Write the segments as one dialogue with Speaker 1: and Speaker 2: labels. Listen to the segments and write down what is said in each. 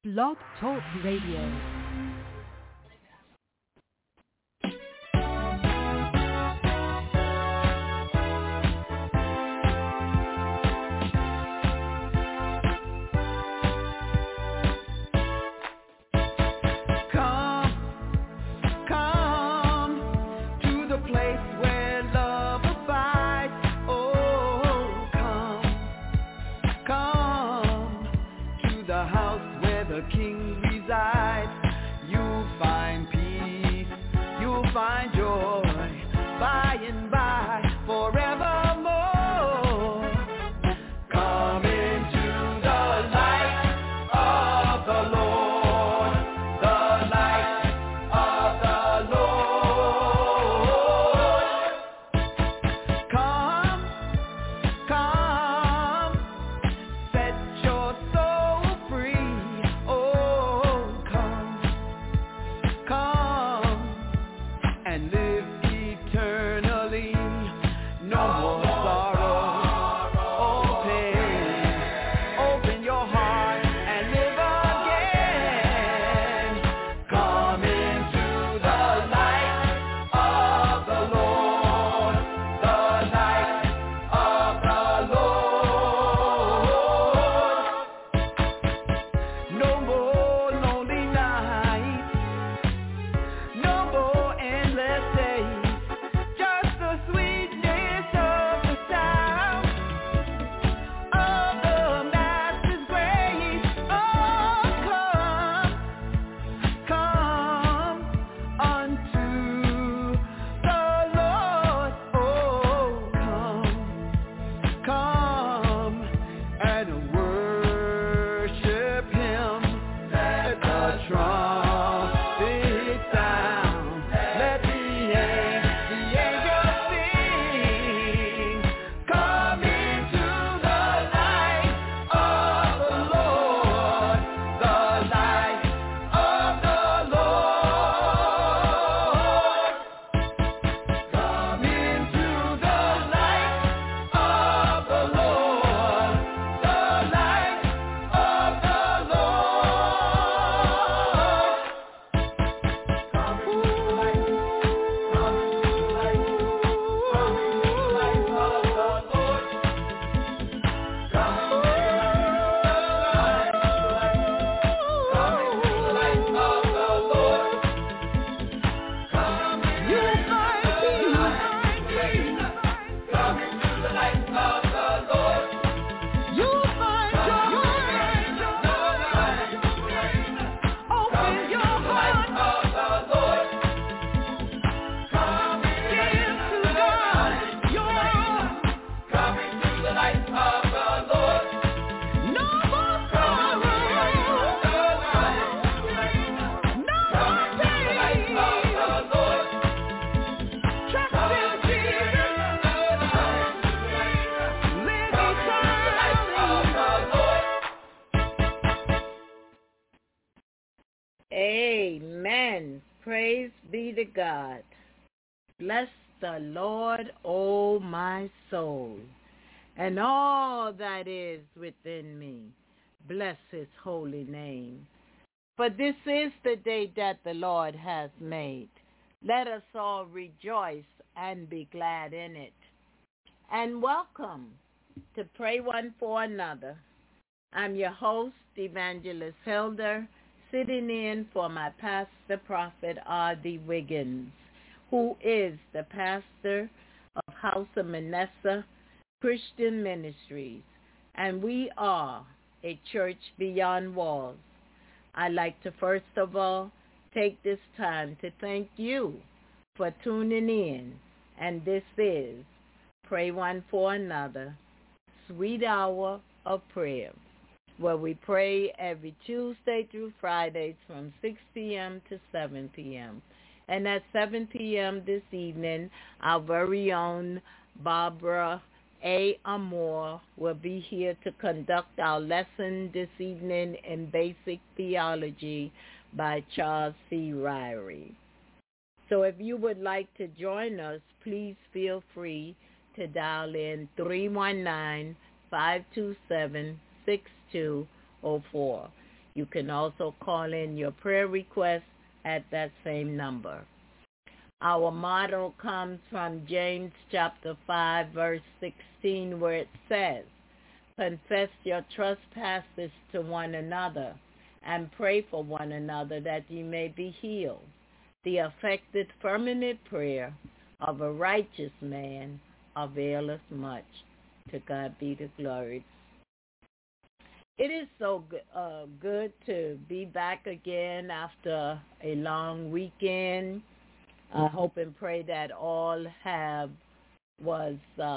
Speaker 1: Blog Talk Radio.
Speaker 2: Amen. Praise be to God. Bless the Lord, O my soul, and all that is within me. Bless his holy name. For this is the day that the Lord has made. Let us all rejoice and be glad in it. And welcome to Pray One for Another. I'm your host, Evangelist Hilda, sitting in for my pastor, Prophet R.D. Wiggins, who is the pastor of House of Manasseh Christian Ministries, and we are a church beyond walls. I'd like to first of all take this time to thank you for tuning in, and this is Pray One for Another, Sweet Hour of Prayer, where we pray every Tuesday through Fridays from 6 p.m. to 7 p.m. And at 7 p.m. this evening, our very own Barbara A. Amore will be here to conduct our lesson this evening in Basic Theology by Charles C. Ryrie. So if you would like to join us, please feel free to dial in 319-527-6204. You can also call in your prayer requests at that same number. Our motto comes from James chapter 5, verse 16, where it says, confess your trespasses to one another and pray for one another that ye may be healed. The effective fervent prayer of a righteous man availeth much. To God be the glory. It is so good to be back again after a long weekend. I hope and pray that all was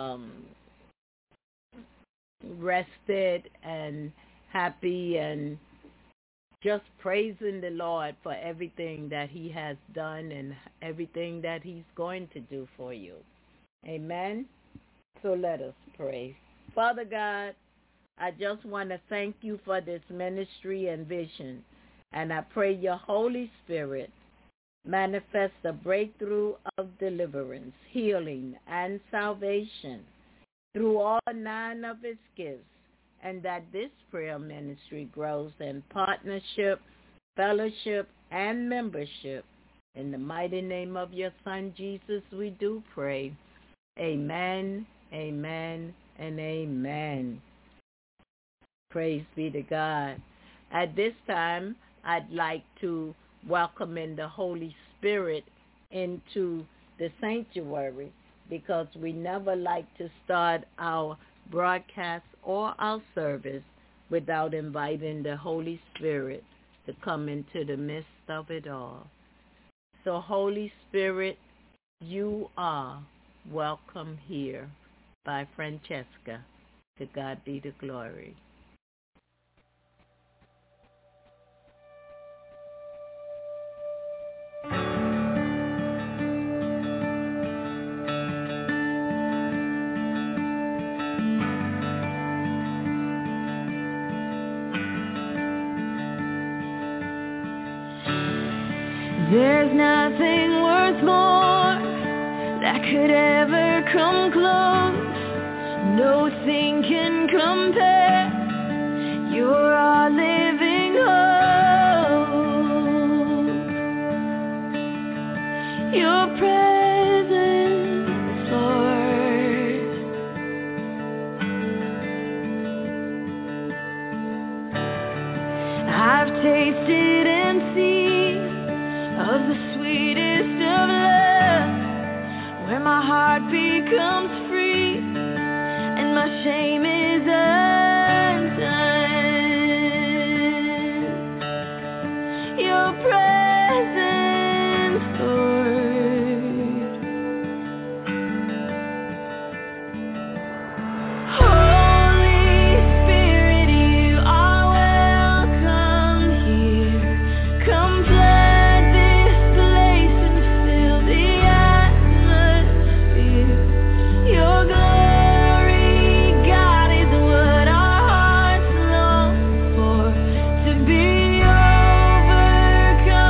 Speaker 2: rested and happy and just praising the Lord for everything that he has done and everything that he's going to do for you. Amen. So let us pray. Father God, I just want to thank you for this ministry and vision. And I pray your Holy Spirit manifest a breakthrough of deliverance, healing, and salvation through all 9 of its gifts, and that this prayer ministry grows in partnership, fellowship, and membership. In the mighty name of your Son, Jesus, we do pray. Amen, amen, and amen. Praise be to God. At this time, I'd like to welcome in the Holy Spirit into the sanctuary, because we never like to start our broadcast or our service without inviting the Holy Spirit to come into the midst of it all. So Holy Spirit, you are welcome here by Francesca. To God be the glory.
Speaker 3: There's nothing worth more that could ever come close. Nothing can compare. You're our living hope. Your presence, Lord. I've tasted and seen of the sweetest of love, where my heart becomes free and my shame is undone. Your presence, Lord. Holy Spirit, you are welcome here. Come flood this place and fill the atmosphere. Your glory, God, is what our hearts long for. To be overcome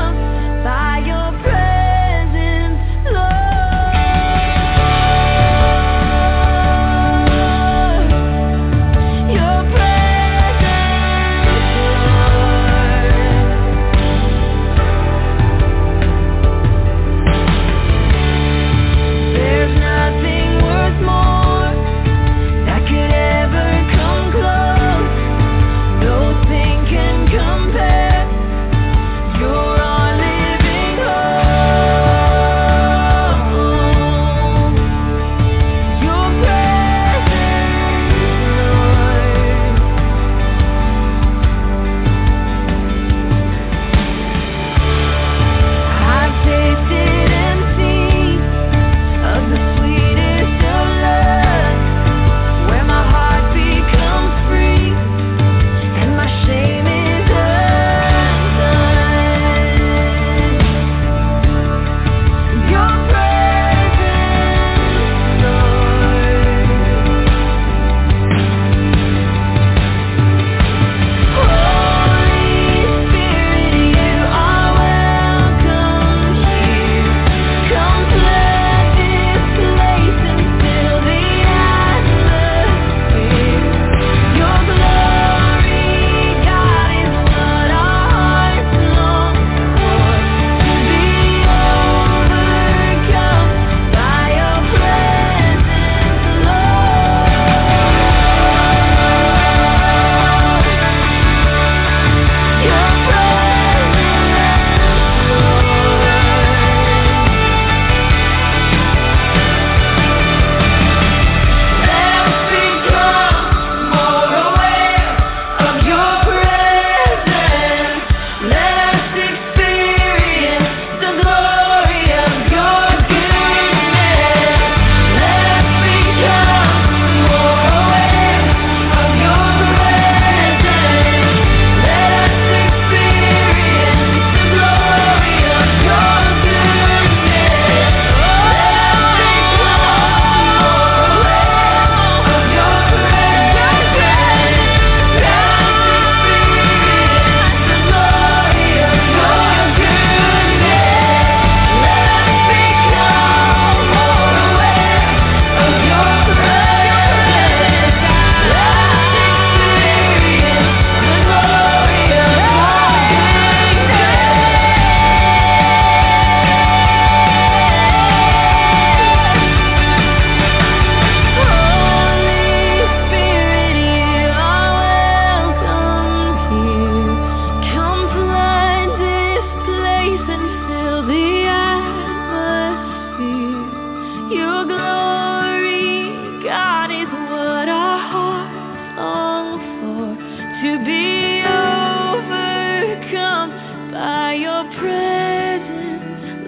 Speaker 3: your presence,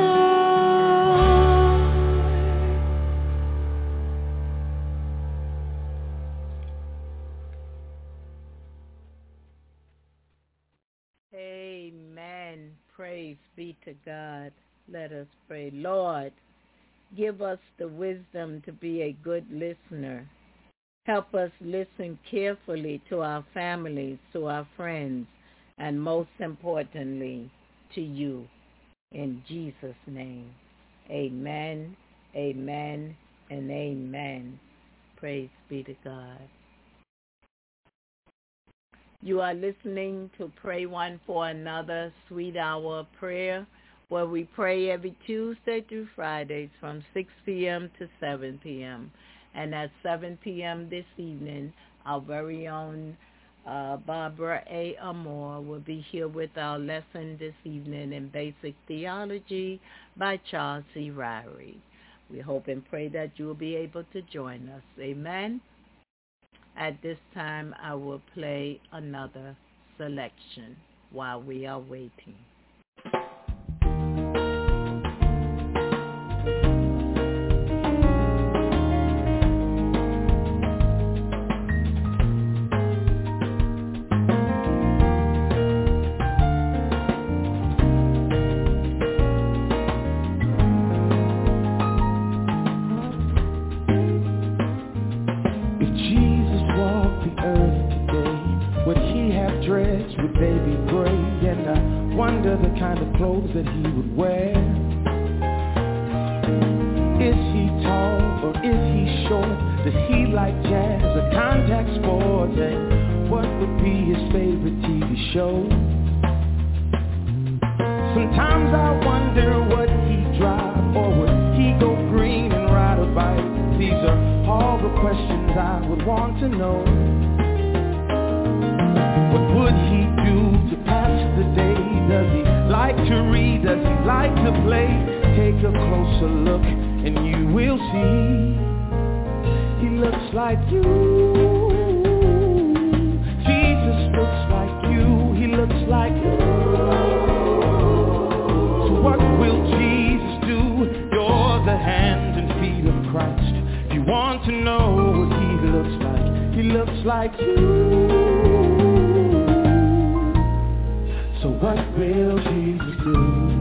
Speaker 3: Lord.
Speaker 2: Amen. Praise be to God. Let us pray. Lord, give us the wisdom to be a good listener. Help us listen carefully to our families, to our friends, and most importantly, to you. In Jesus' name, amen, amen, and amen. Praise be to God. You are listening to Pray One for Another, Sweet Hour of Prayer, where we pray every Tuesday through Fridays from 6 p.m. to 7 p.m. And at 7 p.m. this evening, our very own Barbara A. Amore will be here with our lesson this evening in Basic Theology by Charles C. Ryrie. We hope and pray that you will be able to join us. Amen. At this time, I will play another selection while we are waiting.
Speaker 4: The kind of clothes that he would wear. Is he tall or is he short? Does he like jazz or contact sports? And what would be his favorite TV show? Sometimes I wonder what he'd drive, or would he go green and ride a bike? These are all the questions I would want to know. What would he do to pass the day? Does he like to read? Does he like to play? Take a closer look and you will see he looks like you. Jesus looks like you. He looks like you. So what will Jesus do? You're the hands and feet of Christ. If you want to know what he looks like you. So what will Jesus do?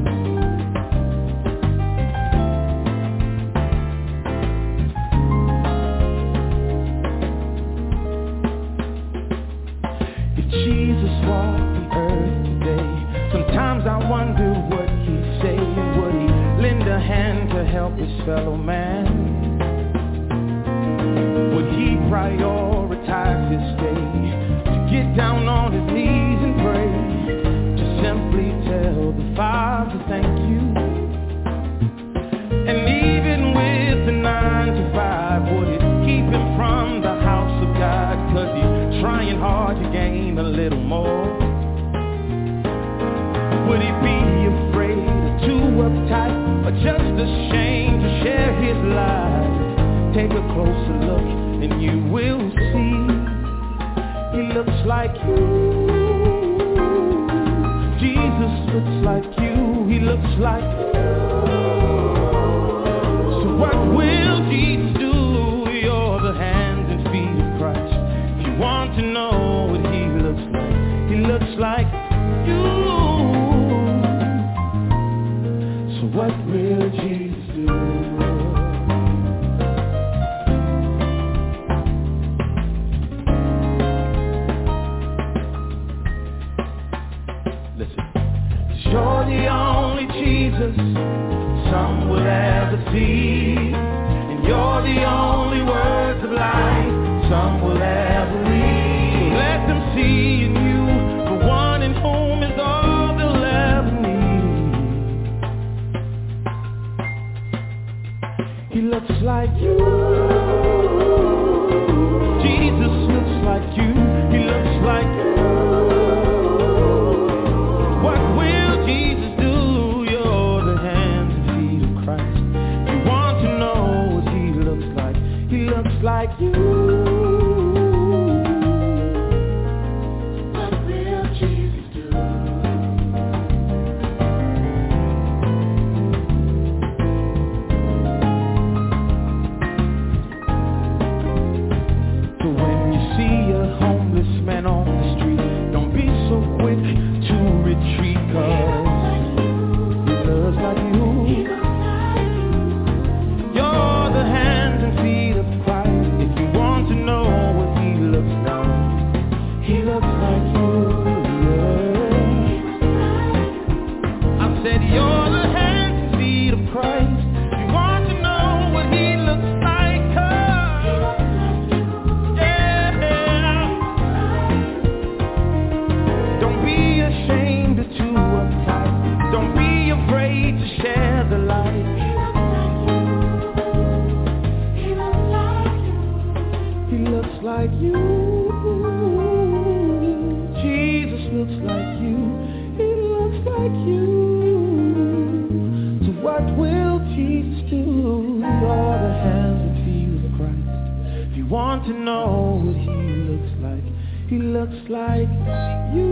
Speaker 4: If Jesus walked the earth today, sometimes I wonder what he'd say, and would he lend a hand to help his fellow man? Would he prioritize his day to get down on his knees and pray? Simply tell the Father thank you. And even with the 9 to 5, would it keep him from the house of God? 'Cause he's trying hard to gain a little more. Would he be afraid or too uptight, or just ashamed to share his life? Take a closer look and you will see he looks like you. Jesus looks like you, he looks like you. So what will Jesus do? You're the hands and feet of Christ. If you want to know what he looks like you. So what will Jesus do? You're the only Jesus some will ever see, and you're the only words of life some will ever read. Let them see in you the one in whom is all they'll ever need. He looks like you. Jesus looks like you. He looks like you. Like you. What will Jesus do? too uptight. Don't be afraid to share the light. He looks like you. Jesus looks like you. He looks like you. So what will Jesus do? All the hands and feet of Christ. If you want to know what he looks like you.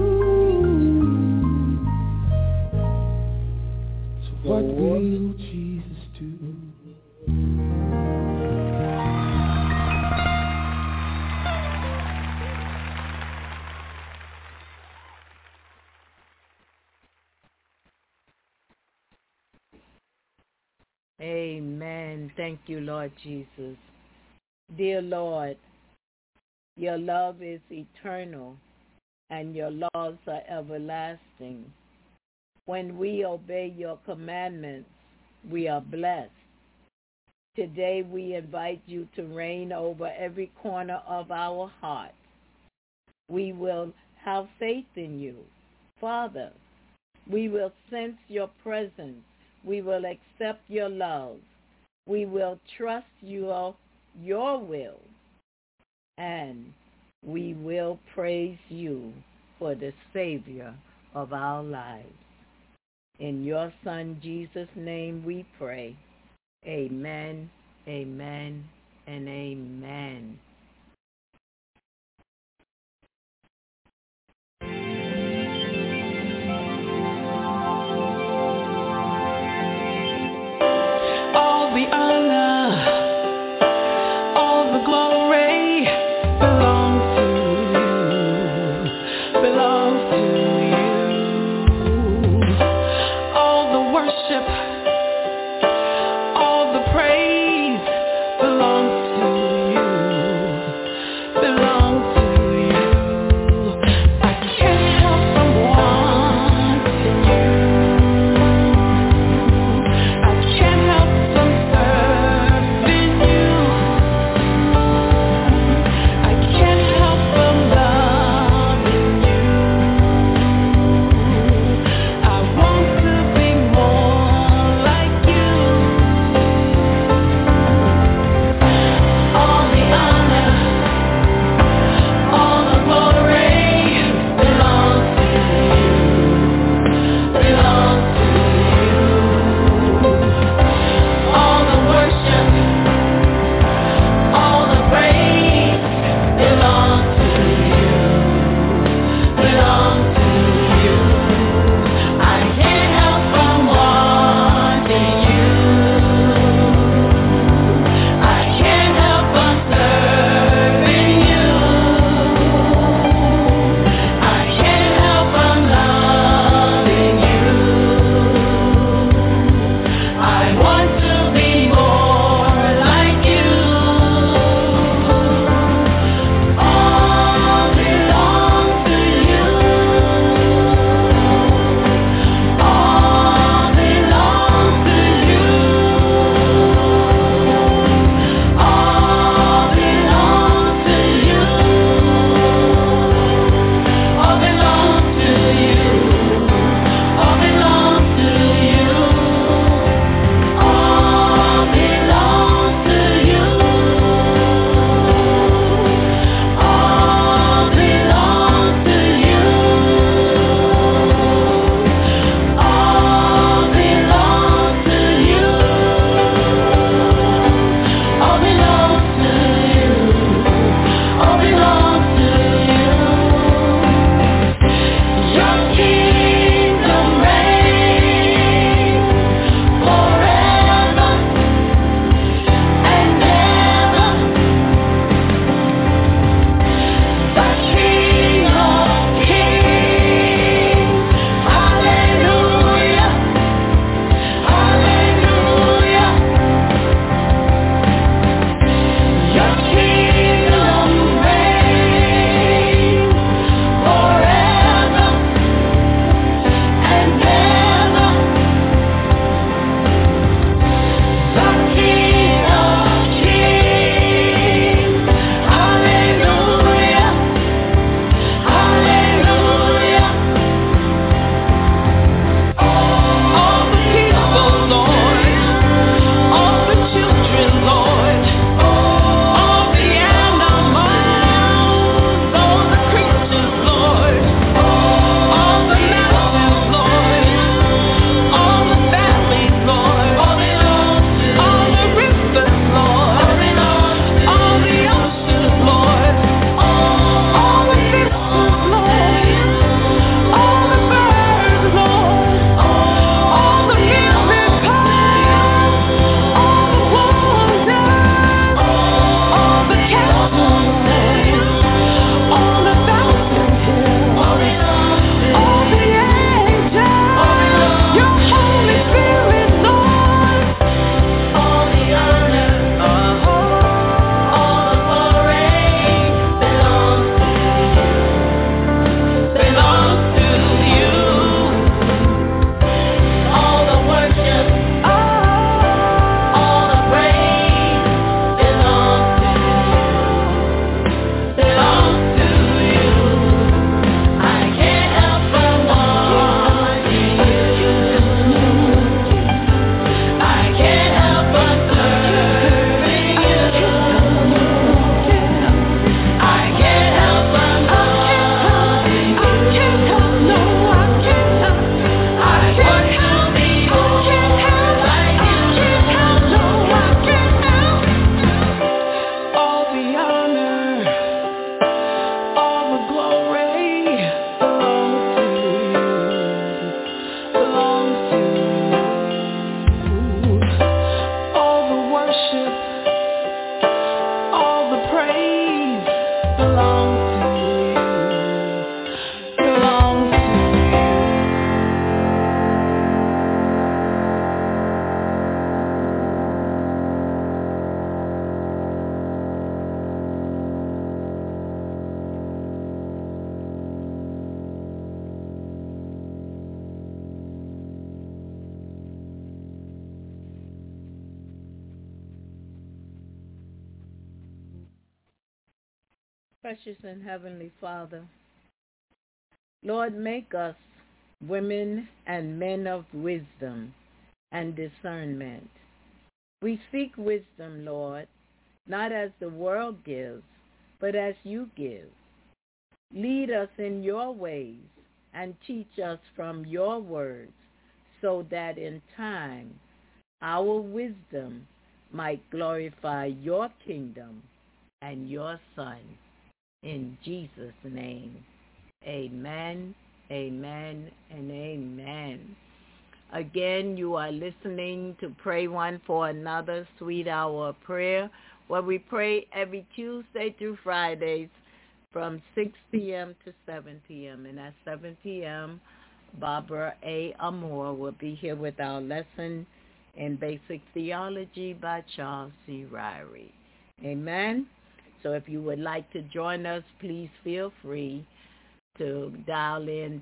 Speaker 4: So what will Jesus do?
Speaker 2: Amen. Thank you, Lord Jesus. Dear Lord, your love is eternal and your laws are everlasting. When we obey your commandments, we are blessed. Today we invite you to reign over every corner of our heart. We will have faith in you. Father, we will sense your presence. We will accept your love. We will trust your will. And we will praise you for the Savior of our lives. In your Son, Jesus' name we pray. Amen, amen, and amen.
Speaker 4: All the honor, all the glory belongs to you. All the worship, all the praise belongs to you.
Speaker 2: Precious and Heavenly Father, Lord, make us women and men of wisdom and discernment. We seek wisdom, Lord, not as the world gives, but as you give. Lead us in your ways and teach us from your words, so that in time our wisdom might glorify your kingdom and your Son. In Jesus' name, amen, amen, and amen. Again, you are listening to Pray One for Another, Sweet Hour of Prayer, where we pray every Tuesday through Fridays from 6 p.m. to 7 p.m. And at 7 p.m., Barbara A. Amore will be here with our lesson in Basic Theology by Charles C. Ryrie. Amen. So if you would like to join us, please feel free to dial in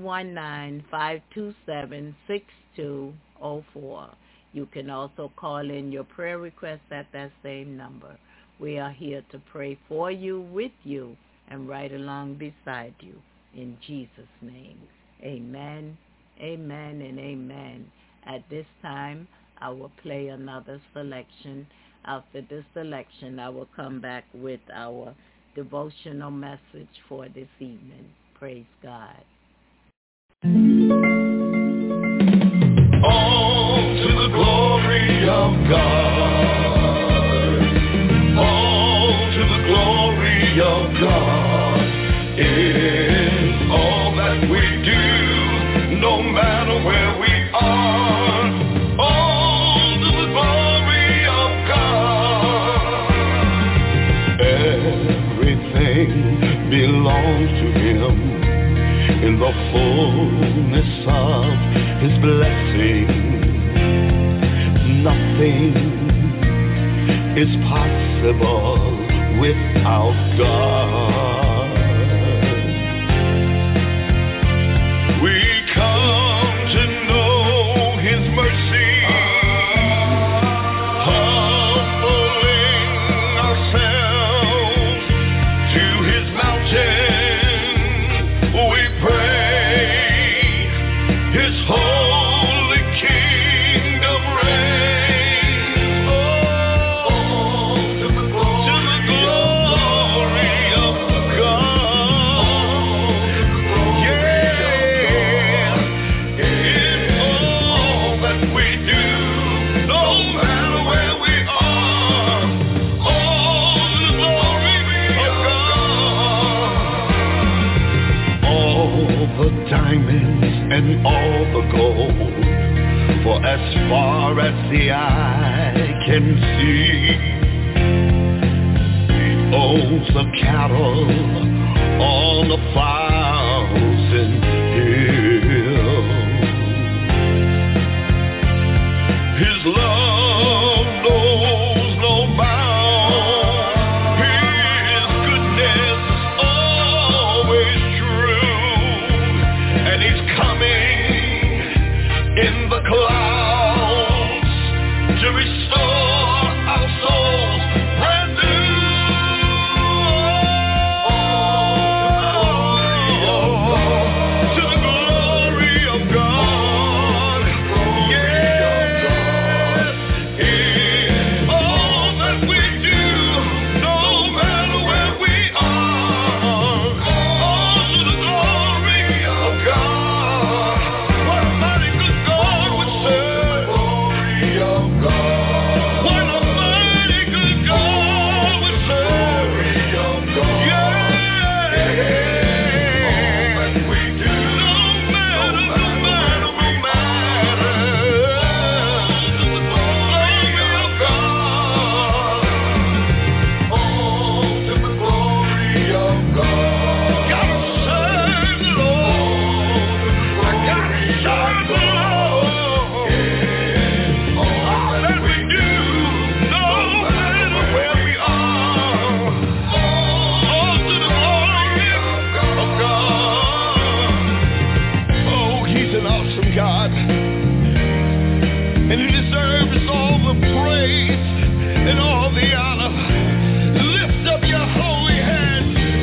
Speaker 2: 319-527-6204. You can also call in your prayer requests at that same number. We are here to pray for you, with you, and right along beside you. In Jesus' name, amen, amen, and amen. At this time, I will play another selection. After this selection, I will come back with our devotional message for this evening. Praise God.
Speaker 4: All to the glory of God. All to the glory of God is all that we do, no matter where we are. All to the glory of God. Everything belongs to Him. In the fullness of His blessing, nothing is possible without God. We come to know His mercy, humbling ourselves to His mountain. We pray His holy kingdom reign. Oh, to the glory of God. Yeah, in all that we do, no matter where we are. Oh, to the glory of God. All the diamonds and all the gold, for as far as the eye can see, He owns the cattle on 1,000 hills. His love knows no bounds. His goodness is always true, and He's coming in the clouds to restore our souls brand new. To the glory of God. Yes, in all that we do, no matter where we are. To the glory of God. What a mighty good God we serve. What a mighty good God we serve. Yeah. All that we do, no matter. To the glory of God. Oh, to the glory of God. Gotta serve the Lord. I gotta serve the Lord. All that we do, no matter where we are. Oh, to the glory of God. Oh, He's an awesome God, and He deserves all the praise and all the honor. Lift up your holy hands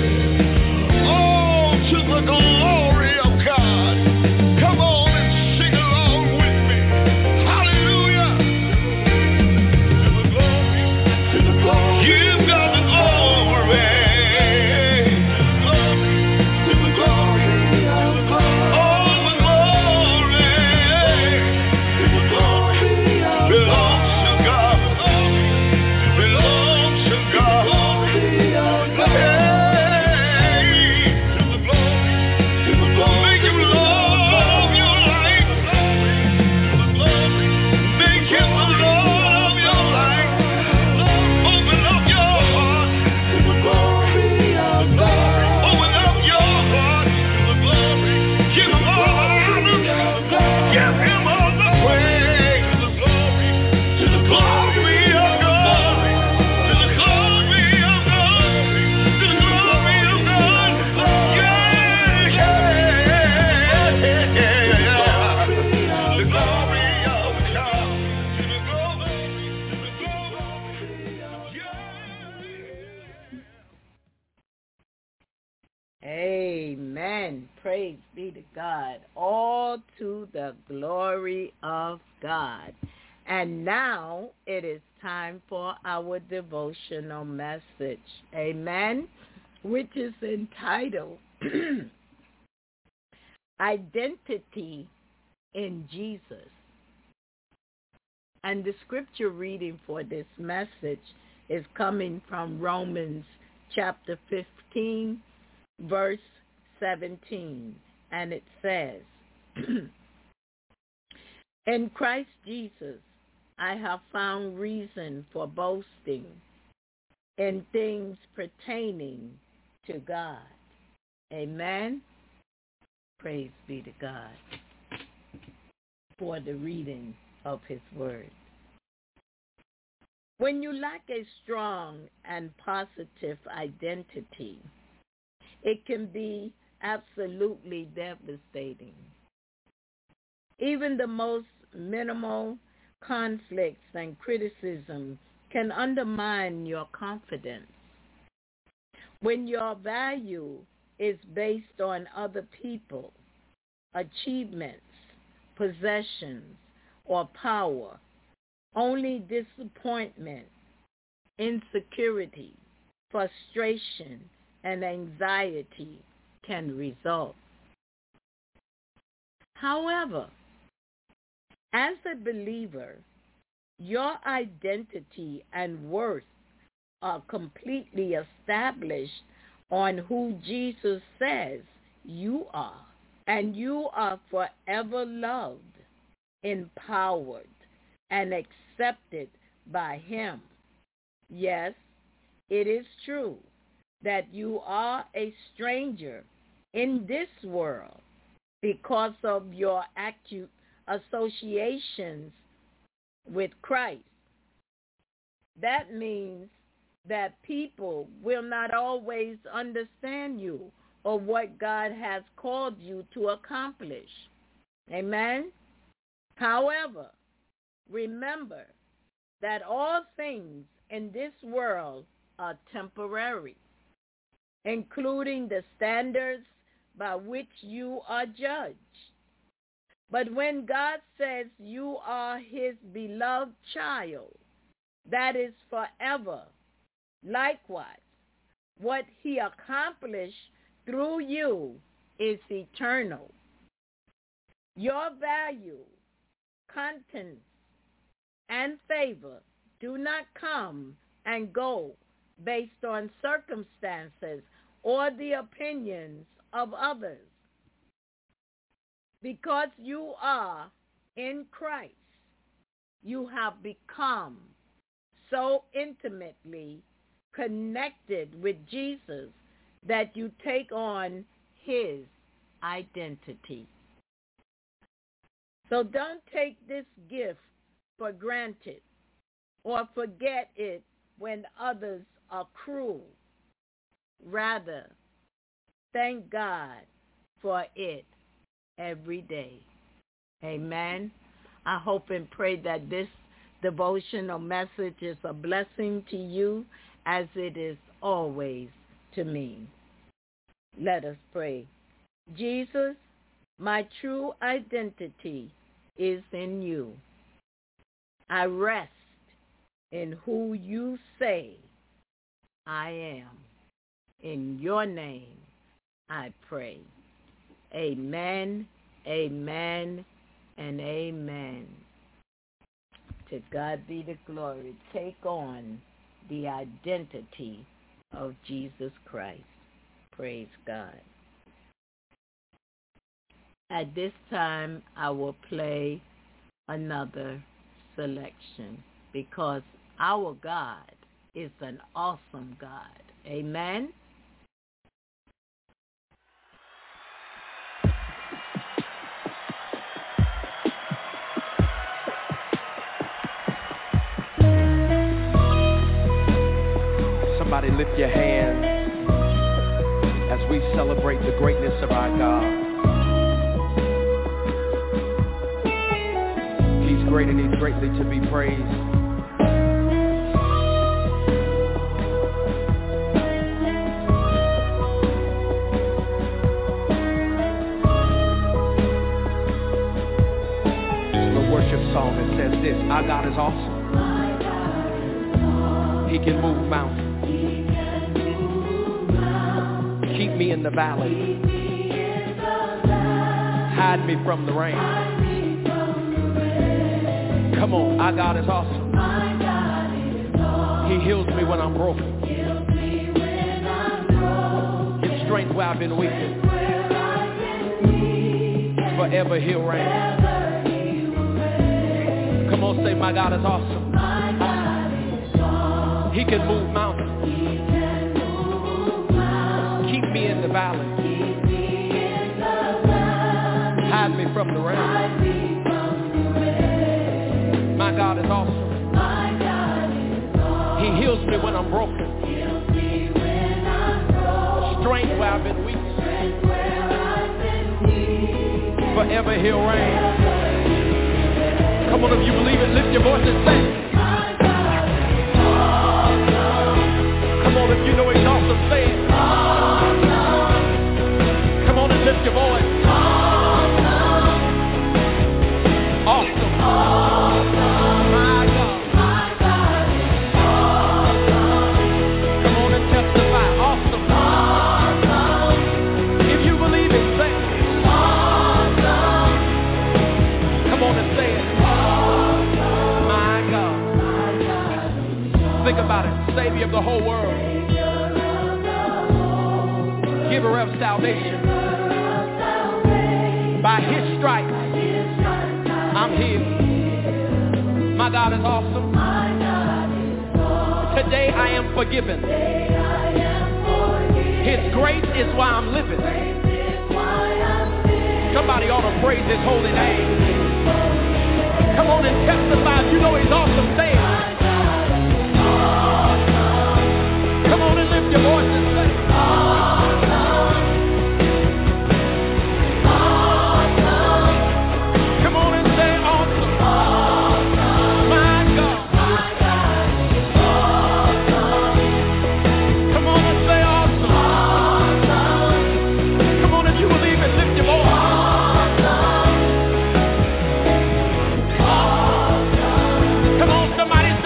Speaker 2: God. All to the glory of God. And now it is time for our devotional message. Amen. Which is entitled Identity in Jesus. And the scripture reading for this message is coming from Romans chapter 15, verse 17. And it says, in Christ Jesus, I have found reason for boasting in things pertaining to God. Amen. Praise be to God for the reading of his word. When you lack a strong and positive identity, it can be absolutely devastating. Even the most minimal conflicts and criticism can undermine your confidence. When your value is based on other people, achievements, possessions, or power, only disappointment, insecurity, frustration, and anxiety can result. However, as a believer, your identity and worth are completely established on who Jesus says you are, and you are forever loved, empowered, and accepted by him. Yes, it is true that you are a stranger in this world because of your acute associations with Christ. That means that people will not always understand you or what God has called you to accomplish. Amen? However, remember that all things in this world are temporary, including the standards by which you are judged. But when God says you are his beloved child, that is forever. Likewise, what he accomplished through you is eternal. Your value, contents, and favor do not come and go based on circumstances or the opinions of others. Because you are in Christ, you have become so intimately connected with Jesus that you take on his identity. So don't take this gift for granted or forget it when others are cruel. Rather, thank God for it every day. Amen. I hope and pray that this devotional message is a blessing to you as it is always to me. Let us pray. Jesus, my true identity is in you. I rest in who you say I am. In your name I pray. Amen, amen, and amen. To God be the glory. Take on the identity of Jesus Christ. Praise God. At this time, I will play another selection because our God is an awesome God. Amen.
Speaker 5: Somebody lift your hands as we celebrate the greatness of our God. He's great and he's greatly to be praised. song that says this: our God is awesome. He can move mountains. Keep me in the valley. Hide me from the rain. Come on, our God is awesome. He heals me when I'm broken. Gives strength where I've been weak. Forever he'll reign. Come on, say, my God is awesome. He can move mountains. Keep me in the valley. Hide me from the rain. My God is awesome. He heals me when I'm broken. Strength where I've been weak. Forever he'll reign. Come on, if you believe it, lift your voice and say. Come on, if you know he's awesome, say it. Come on and lift your voice. Awesome. My God. Come on and testify. Awesome. If you believe it, say it. Come on and say it. My God. Think about it. Savior of the whole world. Giver of salvation. By his stripes, I'm healed. My God is awesome. Today I am forgiven. His grace is why I'm living. Somebody ought to praise his holy name. Come on and testify. You know he's awesome. Say it. Come on and lift your voice and say it. Somebody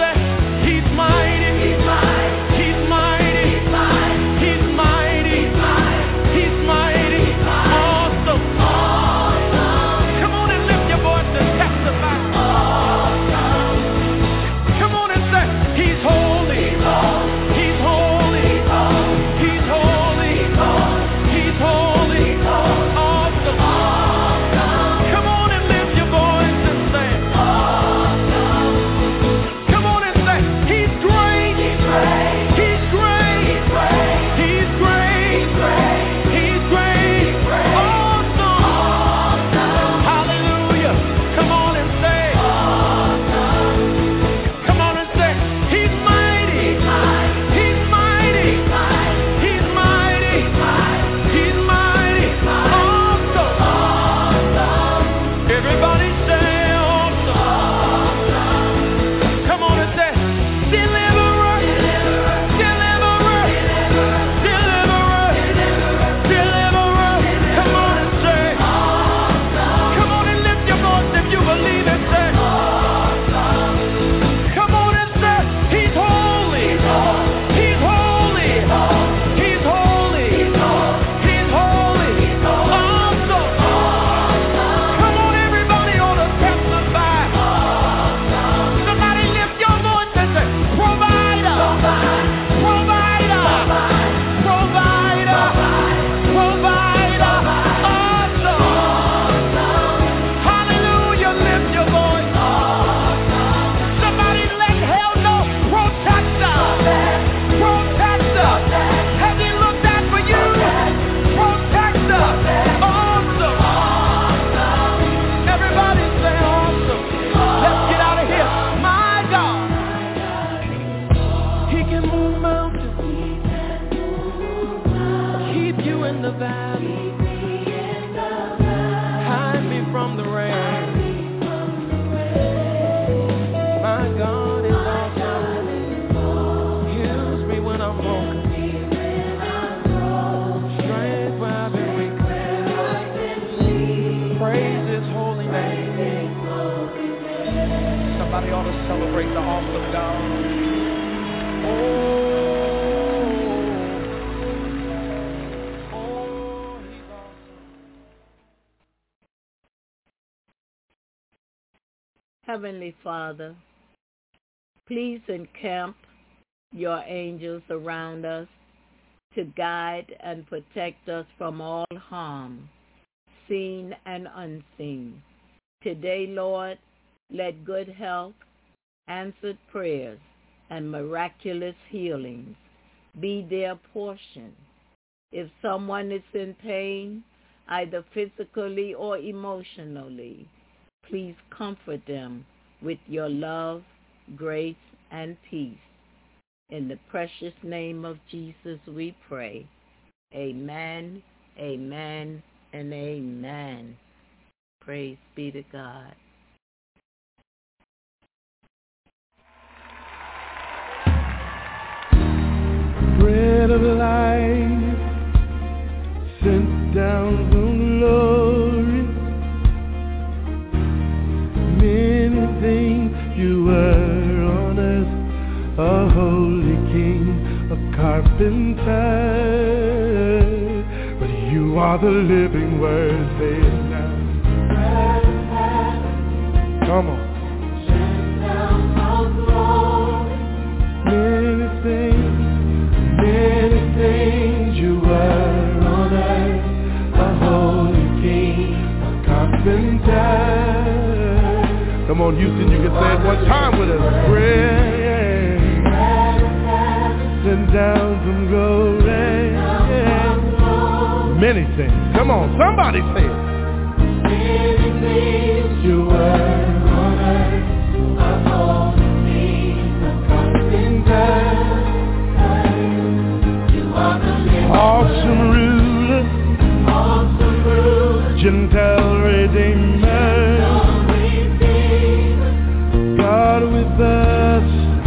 Speaker 5: Somebody ought to celebrate the awesome God. Oh, he's awesome.
Speaker 2: Heavenly Father, please encamp your angels around us to guide and protect us from all harm, seen and unseen. Today, Lord, let good health, answered prayers, and miraculous healings be their portion. If someone is in pain, either physically or emotionally, please comfort them with your love, grace, and peace. In the precious name of Jesus we pray. Amen, amen, and amen. Praise be to God.
Speaker 4: Bread of life sent down from glory. Many things you were on earth, a holy king, a carpenter. But you are the living word, say it now. Come on. Many things you were on earth, a holy king, a carpenter. Come on, Houston, you can say it one time with us. Bread sent down from glory. Many things. Come on, somebody say it. Many things you were on earth, a holy king, a carpenter. Awesome ruler, Gentile redeemer, God with us,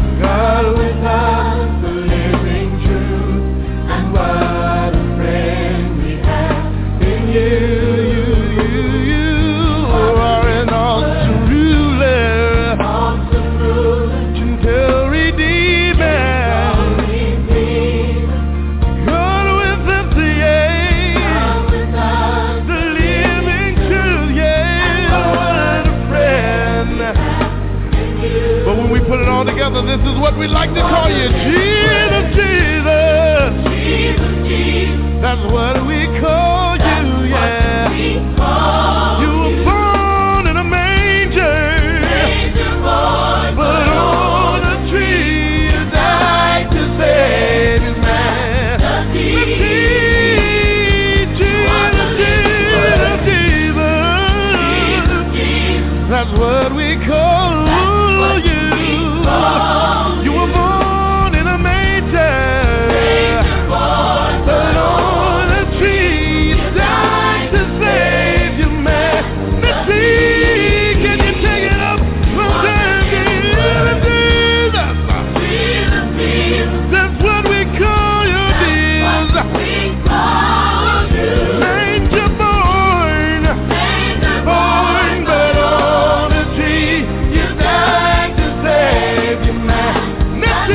Speaker 4: the living truth, and what a friend we have in you. You are an awesome ruler, Gentile redeemer. Put it all together, this is what we like to call you. Jesus, Jesus. That's what we call you, yeah. You were born in a manger, but on a tree you died to save his man. Jesus. That's what we call you. You were born in a manger, but on a tree you died to save your humanity. Can you take it up from there? Jesus. That's what we call you, Jesus. Manger born, but on a tree you died to save your man.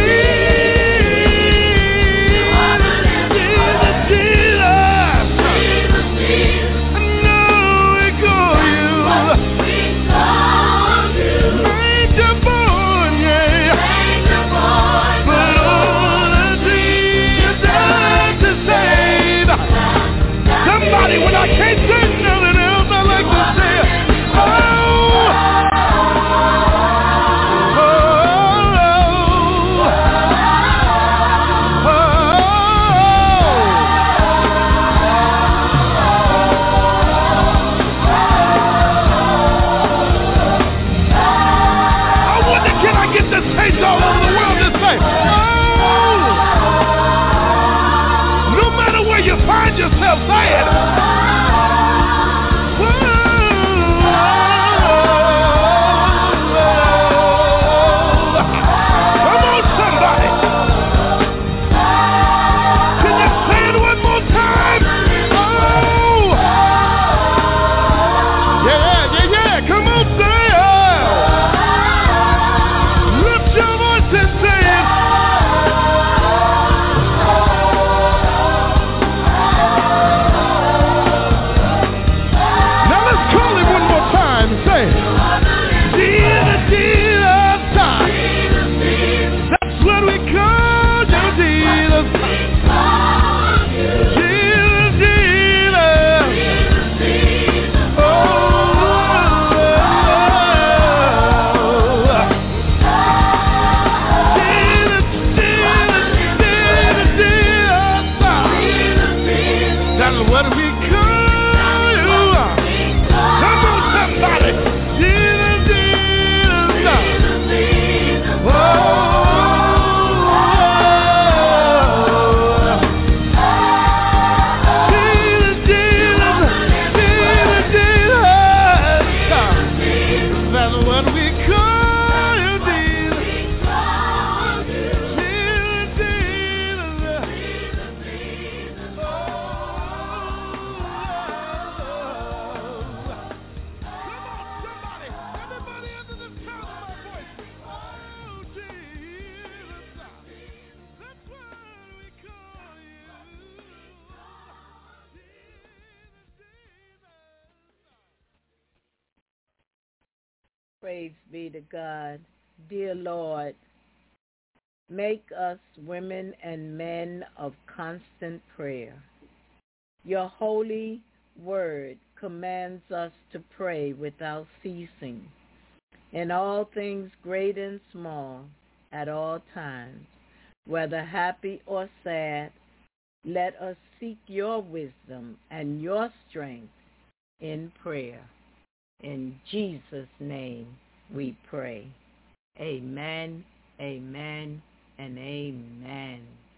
Speaker 2: Praise be to God. Dear Lord, make us women and men of constant prayer. Your holy word commands us to pray without ceasing, in all things great and small, at all times. Whether happy or sad, let us seek your wisdom and your strength in prayer. In Jesus' name we pray. Amen, amen, and amen.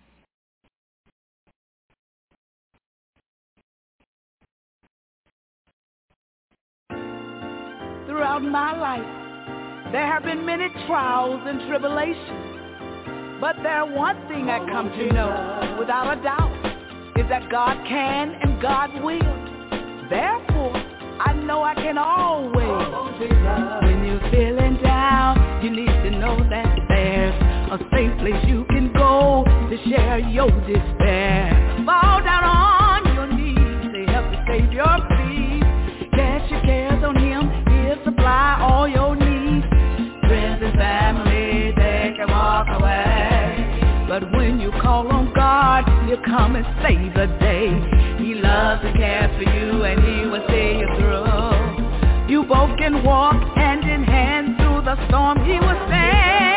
Speaker 6: Throughout my life, there have been many trials and tribulations. But there's one thing I come to know without a doubt is that God can and God will. Therefore, I know I can always. When you're feeling down, you need to know that there's a safe place you can go to share your despair. Fall down on your knees to help to save your peace. Cast your cares on him, he'll supply all your needs. Friends and family, they can walk away. But when you call on God, he'll come and save the day. He loves and cares for you, and he will see you through. You both can walk hand in hand through the storm. He will stand.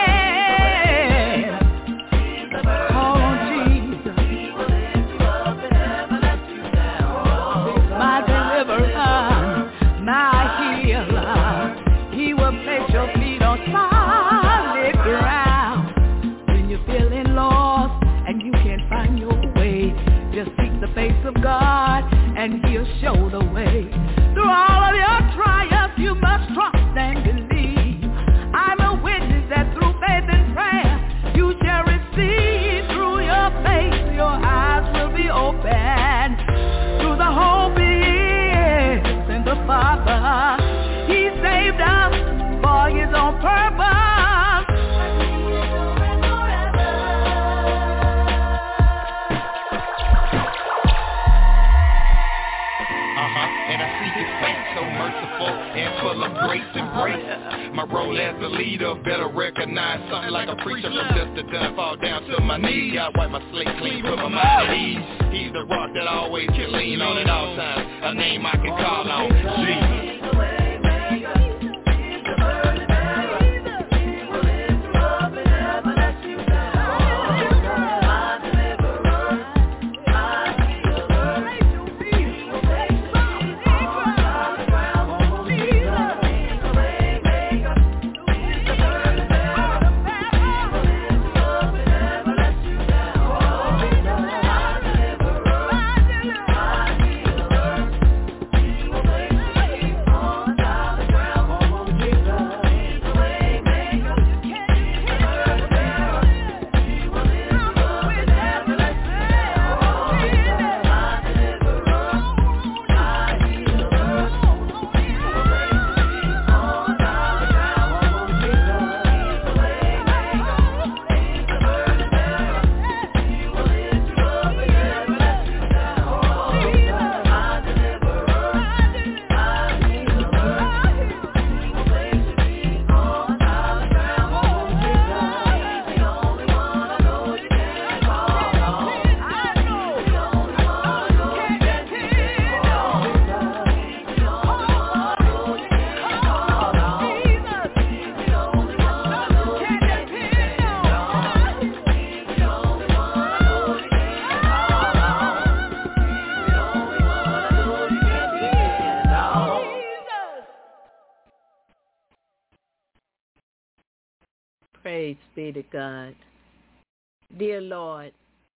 Speaker 6: Call on Jesus. He will lift you up and never let you down. My deliverer, my healer. He will place your feet on solid ground. When you're feeling lost and you can't find your way, just seek the face of God and he'll show the way. Through all of your trials, you must trust and believe. I'm a witness that through faith and prayer, you shall receive. Through your faith, your eyes will be open. Through the hope is in the Father. He saved us for his own purpose.
Speaker 5: And I see his face so merciful and full of grace and grace. My role as a leader better recognize something like a preacher. From just to done fall down to my knees. God wipe my slate clean, put my mind at ease. He's the rock that I always can lean on at all times. A name I can call on, Jesus.
Speaker 2: Praise be to God. Dear Lord,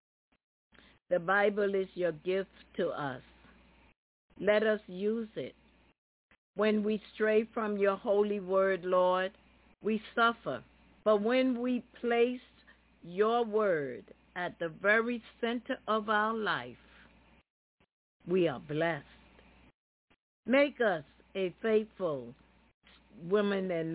Speaker 2: the Bible is your gift to us. Let us use it. When we stray from your holy word, Lord, we suffer. But when we place your word at the very center of our life, we are blessed. Make us a faithful women and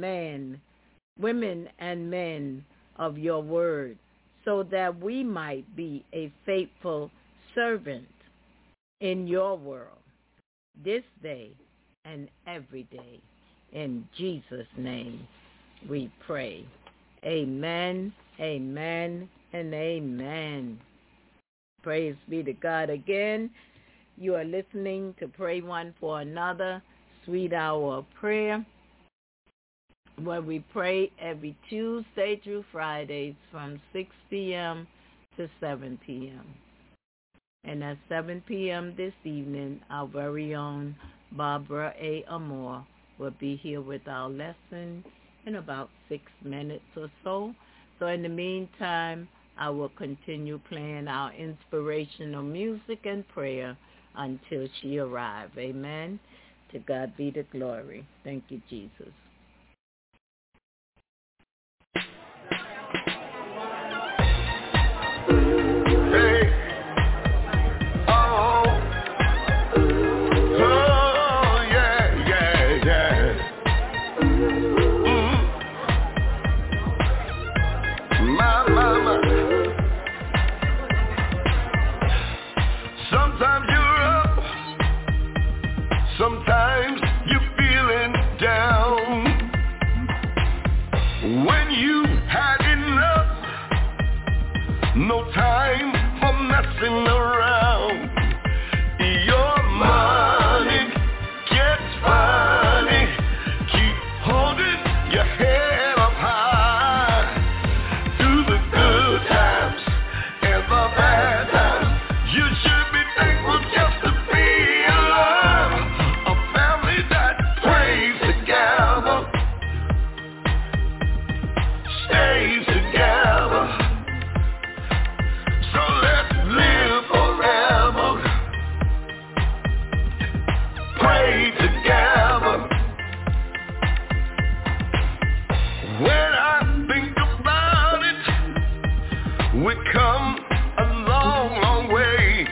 Speaker 2: men of your word, so that we might be a faithful servant in your world, this day and every day. In Jesus' name we pray. Amen, amen, and amen. Praise be to God again. You are listening to Pray One for Another, Sweet Hour of Prayer, where we pray every Tuesday through Fridays from 6 p.m. to 7 p.m. And at 7 p.m. this evening, our very own Barbara A. Amore will be here with our lesson in about 6 minutes or so. So in the meantime, I will continue playing our inspirational music and prayer until she arrives. Amen. To God be the glory. Thank you, Jesus.
Speaker 7: Sometimes you're feeling down. When you had enough, no time for messing around. Your money gets funny. Keep holding your head up high. Through the good times and the bad times, you should be thankful just to be alive. We've come a long, long way.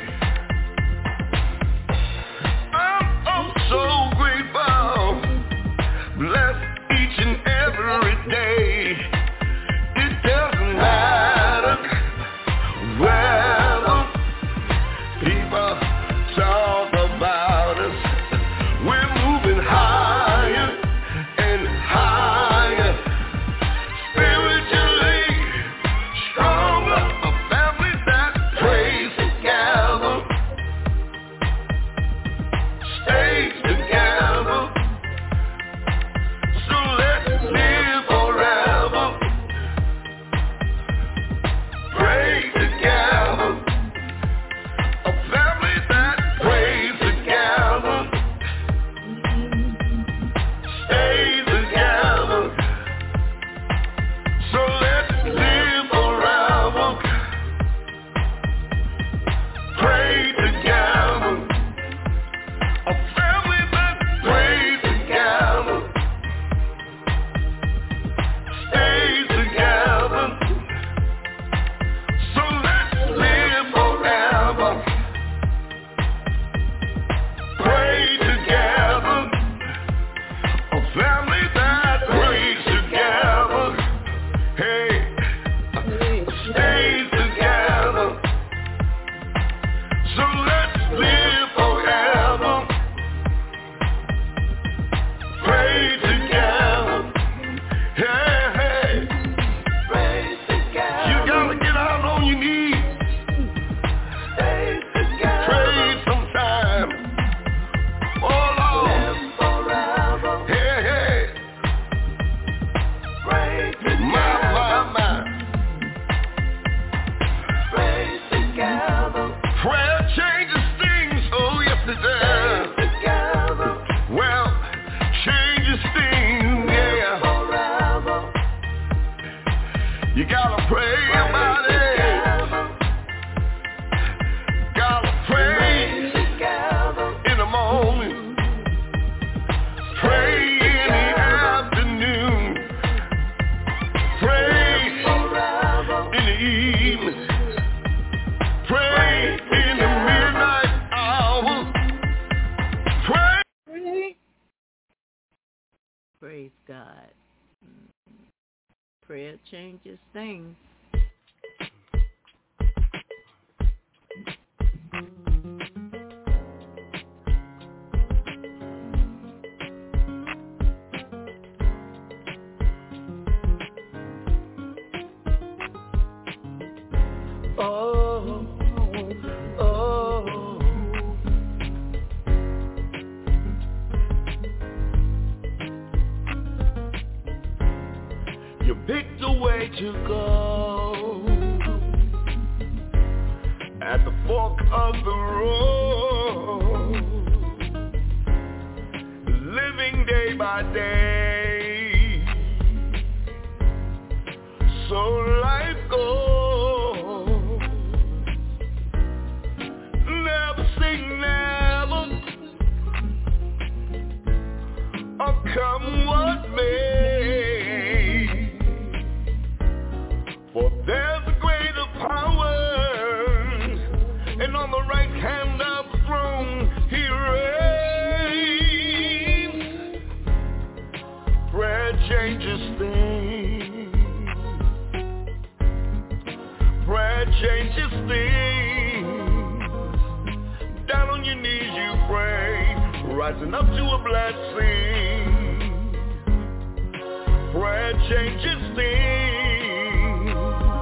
Speaker 7: I'm so grateful, blessed each and every day. It doesn't matter whether people talk about us. We're moving higher and higher, spiritually stronger. You gotta pray about it. Gotta pray in the morning. Pray in the afternoon. Pray in the evening. Pray in the midnight hour. Pray.
Speaker 2: Praise God. Prayer changes things.
Speaker 7: You picked a way to go at the fork of the road, living day by day. So life goes. Never say never, or come what may, for there's a greater power, and on the right hand of the throne he reigns. Prayer changes things. Prayer changes things. Down on your knees you pray, rising up to a blessing. Prayer changes things.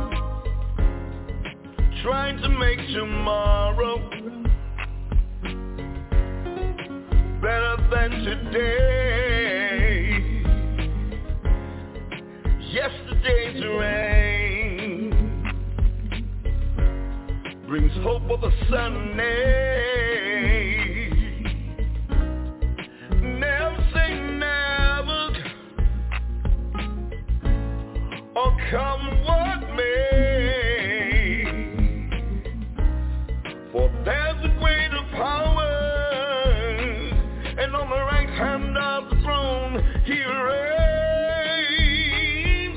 Speaker 7: Trying to make tomorrow better than today. Yesterday's rain brings hope of a Sunday. Never say never, or come what may, for there's a greater power, and on the right hand of the throne he reigns.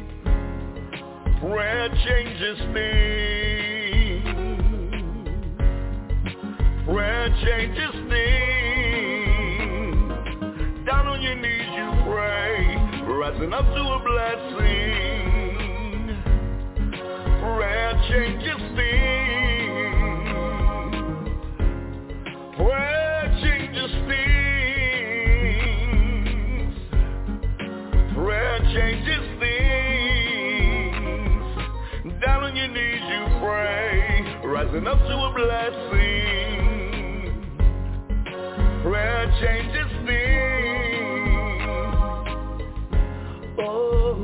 Speaker 7: Prayer changes things. Prayer changes things. Down on your knees you pray, rising up to a blessing. Prayer changes things. Prayer changes things. Prayer changes things. Down on your knees you pray, rising up to a blessing. Prayer changes things. Oh,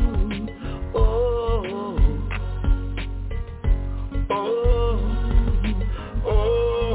Speaker 7: oh, oh, oh,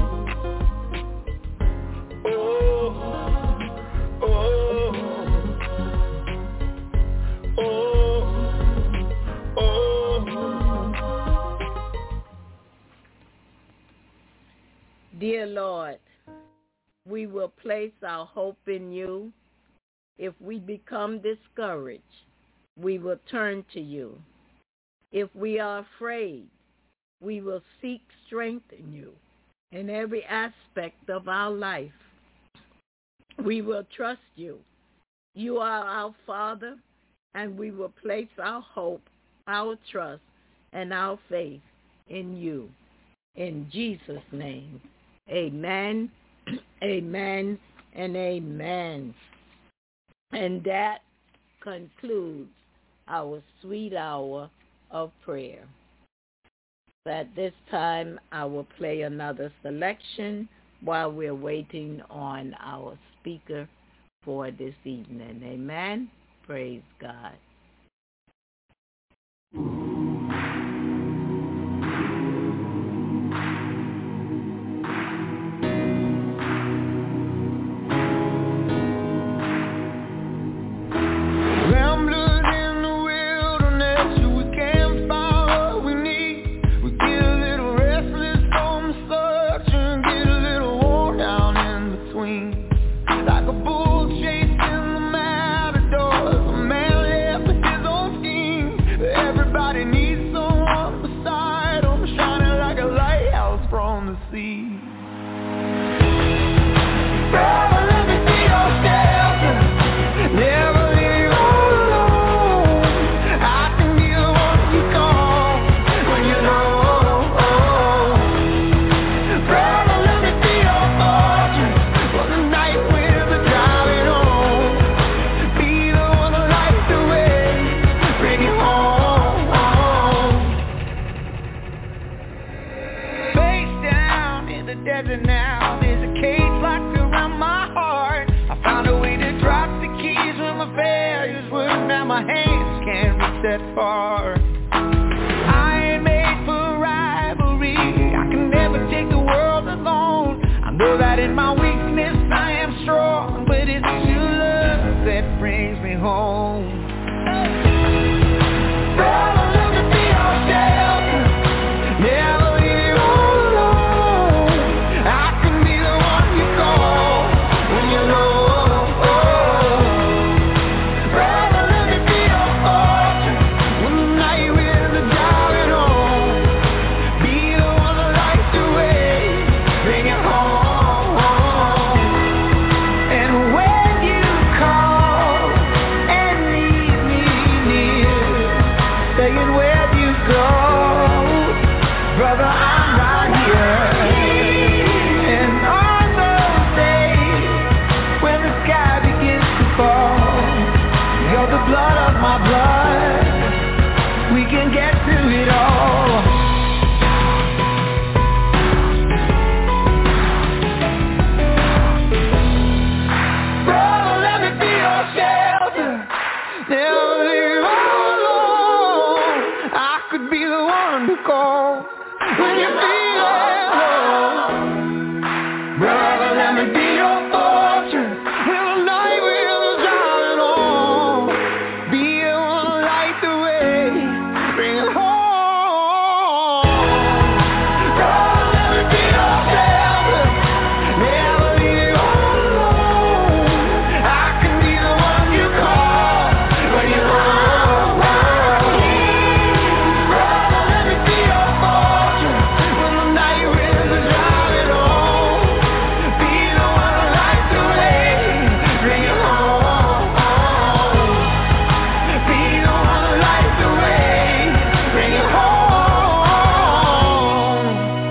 Speaker 2: Dear Lord, we will place our hope in you. If we become discouraged, we will turn to you. If we are afraid, we will seek strength in you. In every aspect of our life, we will trust you. You are our Father, and we will place our hope, our trust, and our faith in you. In Jesus' name, amen, amen, and amen. And that concludes our sweet hour of prayer. At this time, I will play another selection while we're waiting on our speaker for this evening. Amen. Praise God.
Speaker 3: Like a bull chasing the matadors, a man left
Speaker 4: now my hands can't reach that far. I ain't made for rivalry. I can never take the world alone. I know that in my weakness I am strong, but it's your love that brings me home. Brother, let me be your shelter. Never leave you alone. I can be the one you call when you're low. Brother, let me be your fortress when the night winds are driving on. Be the one that lights the way, bring it home. And when you call and leave me near, saying where'd you go, brother, I'm right here. And on those days when the sky begins to fall, you're the blood of my blood. We can get through it all. Brother, let me be your shelter. Never leave alone. I could be the one to call when you feel at home. Brother, let me be your fortress when the night winds are driving on. Be the one to light the way, bring it home. Brother, let me be your shelter. Never leave you alone. I can be the one you call when you're home. Brother, let me be your fortress when the night winds are driving on. Be the one to light the way, bring it home. Be the one to light the way, bring it home.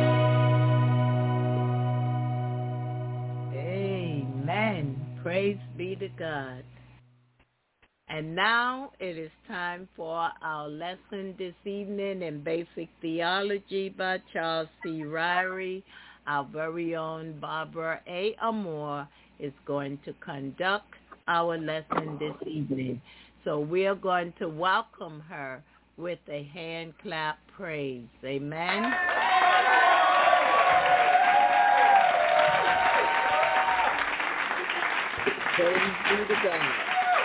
Speaker 2: Amen. Praise be to God. And now it is time for our lesson this evening in Basic Theology by Charles C. Ryrie. Our very own Barbara A. Amore is going to conduct our lesson this evening. So we are going to welcome her with a hand clap praise. Amen. Praise be to God.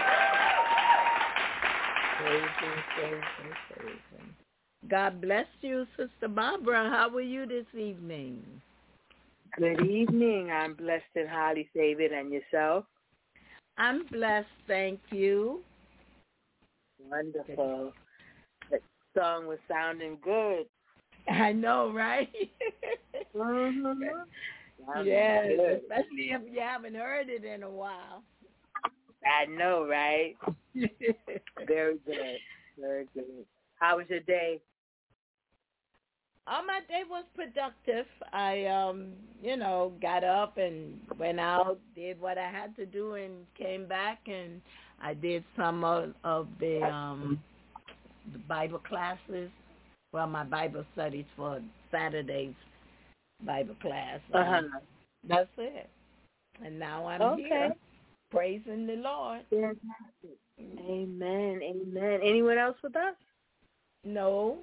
Speaker 2: Praise him. God bless you, Sister Barbara. How are you this evening?
Speaker 8: Good evening. I'm blessed and highly favored. And yourself?
Speaker 2: I'm blessed, thank you.
Speaker 8: Wonderful. That song was sounding good.
Speaker 2: I know, right?
Speaker 8: Mm-hmm.
Speaker 2: Yes,
Speaker 8: Good.
Speaker 2: especially if you haven't heard it in a while.
Speaker 8: I know, right? Very good. Very good. How was your day?
Speaker 2: My day was productive. I, got up and went out, did what I had to do, and came back, and I did some of the Bible classes, well, my Bible studies for Saturday's Bible class. That's it. And now I'm here, praising the Lord.
Speaker 8: Fantastic. Amen. Amen. Anyone else with us?
Speaker 2: No.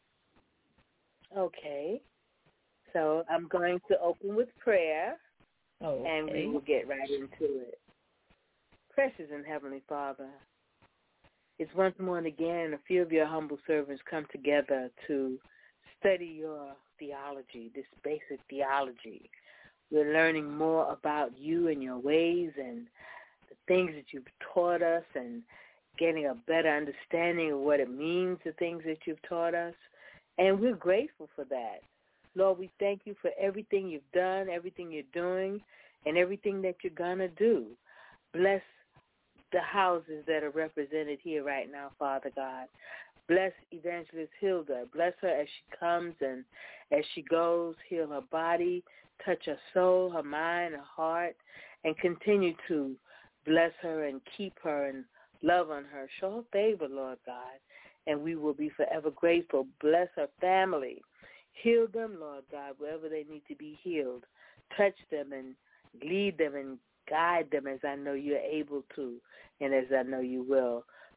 Speaker 8: Okay. So I'm going to open with prayer, and we will get right into it. Precious and Heavenly Father, it's once more and again a few of your humble servants come together to study your theology, this basic theology. We're learning more about you and your ways and the things that you've taught us and getting a better understanding of what it means, the things that you've taught us. And we're grateful for that. Lord, we thank you for everything you've done, everything you're doing, and everything that you're going to do. Bless the houses that are represented here right now, Father God. Bless Evangelist Hilda. Bless her as she comes and as she goes. Heal her body, touch her soul, her mind, her heart, and continue to bless her and keep her and love on her. Show her favor, Lord God, and we will be forever grateful. Bless her family. Heal them, Lord God, wherever they need to be healed. Touch them and lead them and guide them as I know you're able to and as I know you will.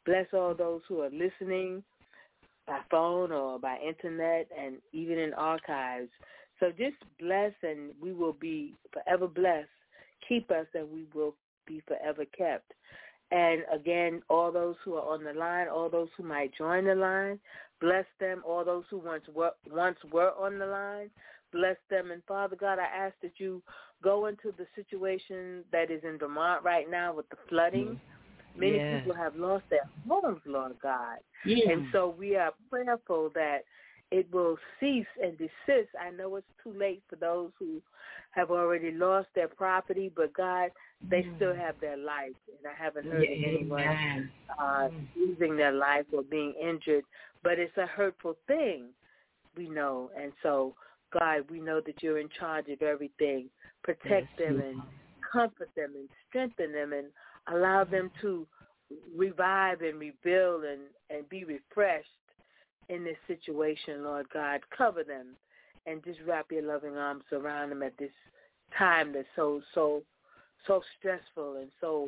Speaker 8: Bless all those who are listening by phone or by internet and even in archives. So just bless, and we will be forever blessed. Keep us, and we will be forever kept. And again, all those who are on the line, all those who might join the line, bless them. All those who once were on the line, bless them. And Father God, I ask that you go into the situation that is in Vermont right now with the flooding. Many people have lost their homes, Lord God. And so we are prayerful that it will cease and desist. I know it's too late for those who have already lost their property, but God, they still have their life. And I haven't heard of anyone losing their life or being injured. But it's a hurtful thing, we know. And so, God, we know that you're in charge of everything. Protect them and comfort them and strengthen them and allow them to revive and rebuild and be refreshed in this situation, Lord God. Cover them and just wrap your loving arms around them at this time that's so stressful and so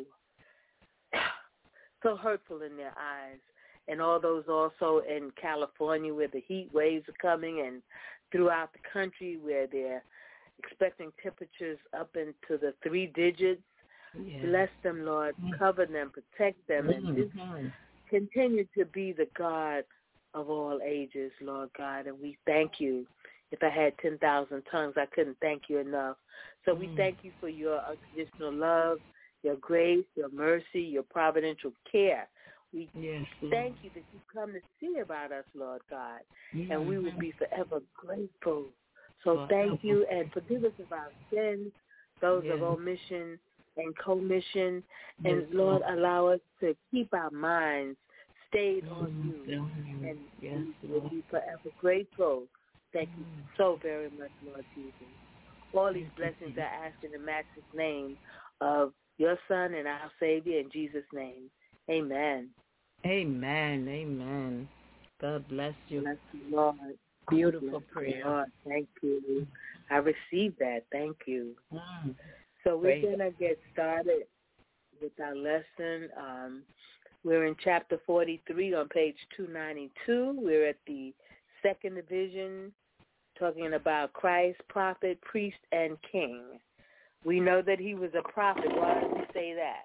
Speaker 8: hurtful in their eyes. And all those also in California where the heat waves are coming, and throughout the country where they're expecting temperatures up into the 3 digits. Bless them, Lord. Cover them, protect them, and just continue to be the God of all ages, Lord God. And we thank you. If I had 10,000 tongues, I couldn't thank you enough. So we thank you for your unconditional love, your grace, your mercy, your providential care. We thank you that you come to see about us, Lord God, and we will be forever grateful. So thank you, and forgive us of our sins, those of omission and commission, and Lord, allow us to keep our minds stayed on you, and we will be forever grateful. Thank you so very much, Lord Jesus. All these blessings I ask in the matchless name of your Son and our Savior, in Jesus' name. Amen.
Speaker 2: Amen. Amen. God bless you.
Speaker 8: Bless you, Lord.
Speaker 2: Beautiful prayer.
Speaker 8: Lord, thank you. I received that. Thank you. So we're going to get started with our lesson. We're in chapter 43 on page 292. We're at the second division, talking about Christ, prophet, priest, and king. We know that he was a prophet. Why did we say that?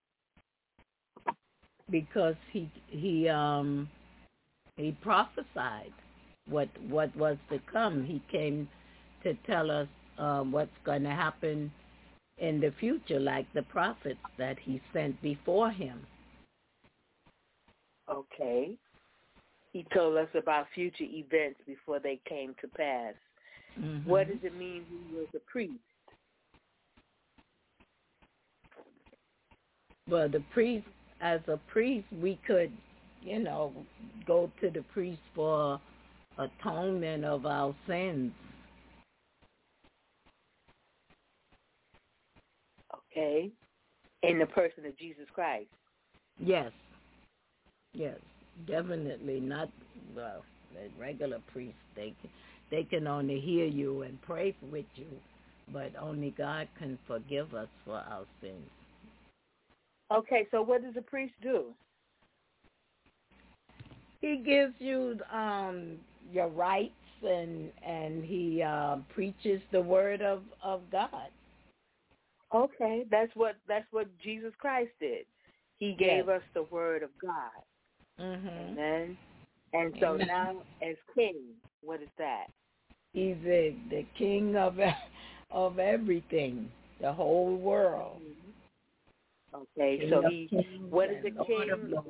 Speaker 2: Because he prophesied what was to come. He came to tell us what's going to happen in the future, like the prophets that he sent before him.
Speaker 8: Okay. He told us about future events before they came to pass. What does it mean he was a priest?
Speaker 2: Well, as a priest, we could, go to the priest for atonement of our sins.
Speaker 8: Okay. In the person of Jesus Christ.
Speaker 2: Yes, definitely not. Well, the regular priests, they can only hear you and pray with you, but only God can forgive us for our sins.
Speaker 8: Okay, so what does a priest do?
Speaker 2: He gives you your rights, and he preaches the word of God.
Speaker 8: Okay, that's what Jesus Christ did. He gave us the word of God. Amen. And so now, as king, what is that?
Speaker 2: He's the king of everything, the whole world.
Speaker 8: Okay, king so what is the king?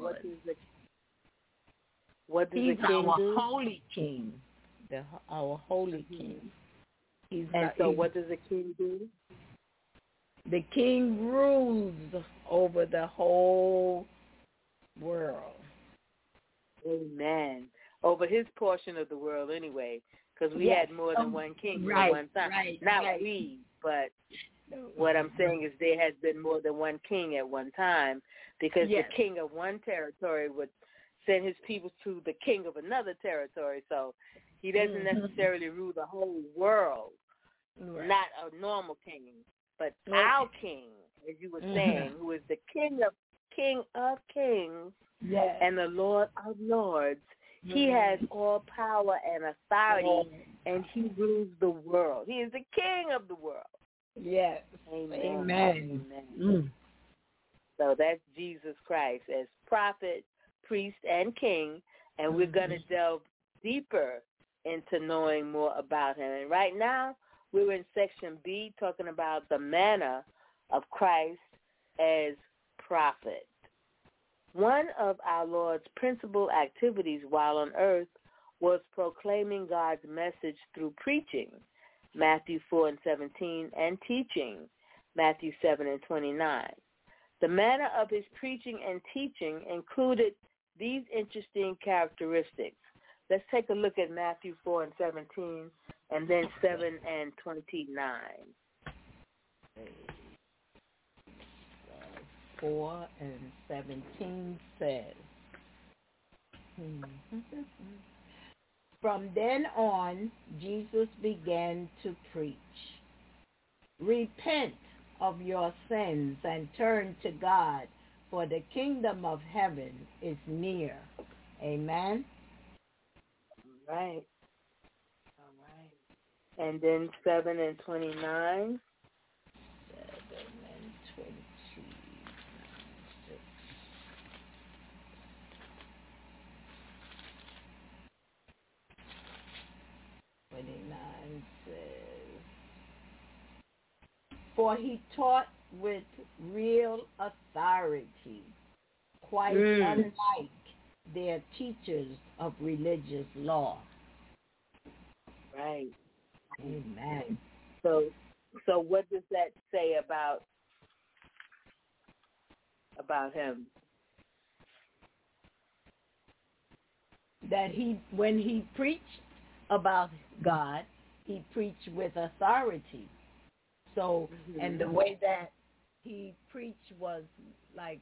Speaker 8: What does
Speaker 2: He's
Speaker 8: the king
Speaker 2: our
Speaker 8: do?
Speaker 2: holy king. Our holy king.
Speaker 8: What does the king do?
Speaker 2: The king rules over the whole world.
Speaker 8: Amen. Over his portion of the world anyway, because we had more than one king at one time. We, but what I'm saying is there has been more than one king at one time, because the king of one territory would send his people to the king of another territory. So he doesn't necessarily rule the whole world, not a normal king. But our king, as you were saying, who is the king of kings
Speaker 2: Yes.
Speaker 8: and the Lord of Lords. He has all power and authority, and he rules the world. He is the king of the world.
Speaker 2: Yes.
Speaker 8: Amen. So that's Jesus Christ as prophet, priest, and king, and we're going to delve deeper into knowing more about him. And right now, we're in section B, talking about the manner of Christ as prophet. One of our Lord's principal activities while on earth was proclaiming God's message through preaching, Matthew 4:17, and teaching, Matthew 7:29. The manner of his preaching and teaching included these interesting characteristics. Let's take a look at Matthew 4:17 and then 7:29.
Speaker 2: 4:17 says, From then on, Jesus began to preach, repent of your sins and turn to God, for the kingdom of heaven is near. Amen.
Speaker 8: All right. And then 7:29.
Speaker 2: 29 says, For he taught with real authority, quite unlike their teachers of religious law.
Speaker 8: Right.
Speaker 2: Amen.
Speaker 8: So what does that say about him?
Speaker 2: That when he preached about God, he preached with authority. So, and the way that he preached was like,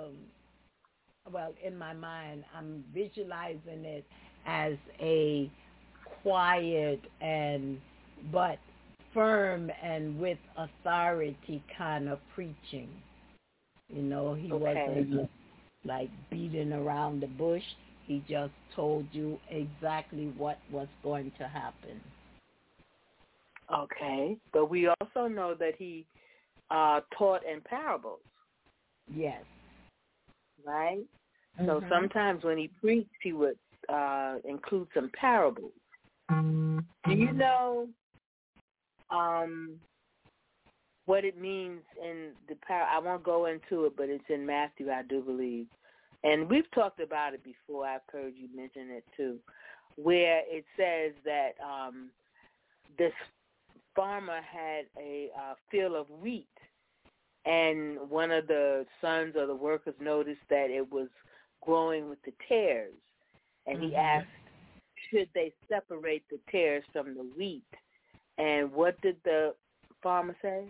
Speaker 2: in my mind, I'm visualizing it as a quiet but firm and with authority kind of preaching. You know, he wasn't like beating around the bush. He just told you exactly what was going to happen.
Speaker 8: Okay. But we also know that he taught in parables.
Speaker 2: Yes.
Speaker 8: Right? So sometimes when he preached, he would include some parables. Do you know what it means in the I won't go into it, but it's in Matthew, I do believe. And we've talked about it before. I've heard you mention it too, where it says that this farmer had a field of wheat, and one of the sons or the workers noticed that it was growing with the tares, and he asked, should they separate the tares from the wheat? And what did the farmer say?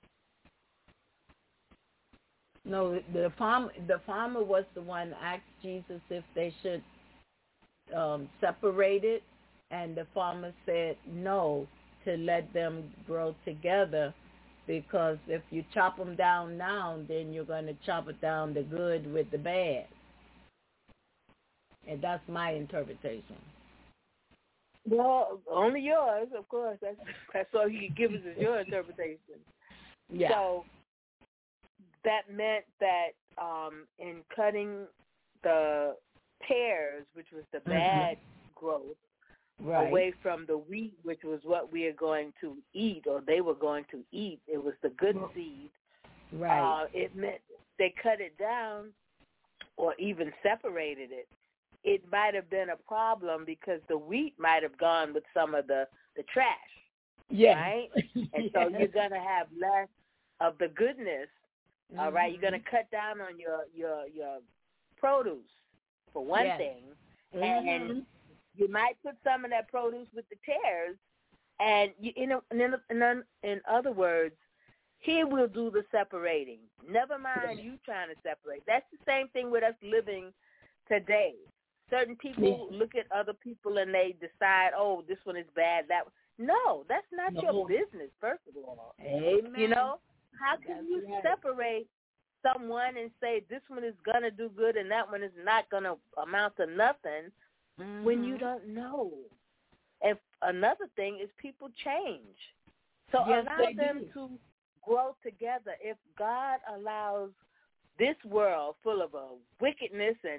Speaker 2: No, the farmer was the one that asked Jesus if they should separate it, and the farmer said no, to let them grow together, because if you chop them down now, then you're going to chop it down the good with the bad. And that's my interpretation.
Speaker 8: Well, only yours, of course. That's all you can give us is your interpretation.
Speaker 2: Yeah.
Speaker 8: So that meant that in cutting the tares, which was the bad growth, away from the wheat, which was what we are going to eat, or they were going to eat, it was the good seed.
Speaker 2: Right.
Speaker 8: It meant they cut it down or even separated it. It might have been a problem because the wheat might have gone with some of the trash.
Speaker 2: Yeah.
Speaker 8: Right? And so you're going to have less of the goodness. All right? You're going to cut down on your produce, for one thing. And you might put some of that produce with the tares. And in other words, he will do the separating. Never mind you trying to separate. That's the same thing with us living today. Certain people look at other people and they decide, oh, this one is bad. That one. No, that's not your business, first of all.
Speaker 2: Amen.
Speaker 8: You know, how can you separate someone and say this one is going to do good and that one is not going to amount to nothing when you don't know. And another thing is people change. So allow them to grow together. If God allows this world full of wickedness and,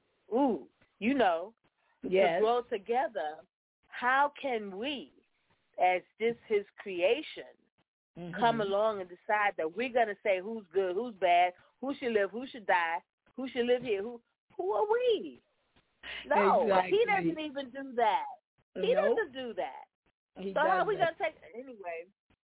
Speaker 8: to grow together, how can we, as just his creation, come along and decide that we're going to say who's good, who's bad, who should live, who should die, who should live here, who are we? No, he doesn't even do that. He doesn't do that. So how are we going to take it? Anyway.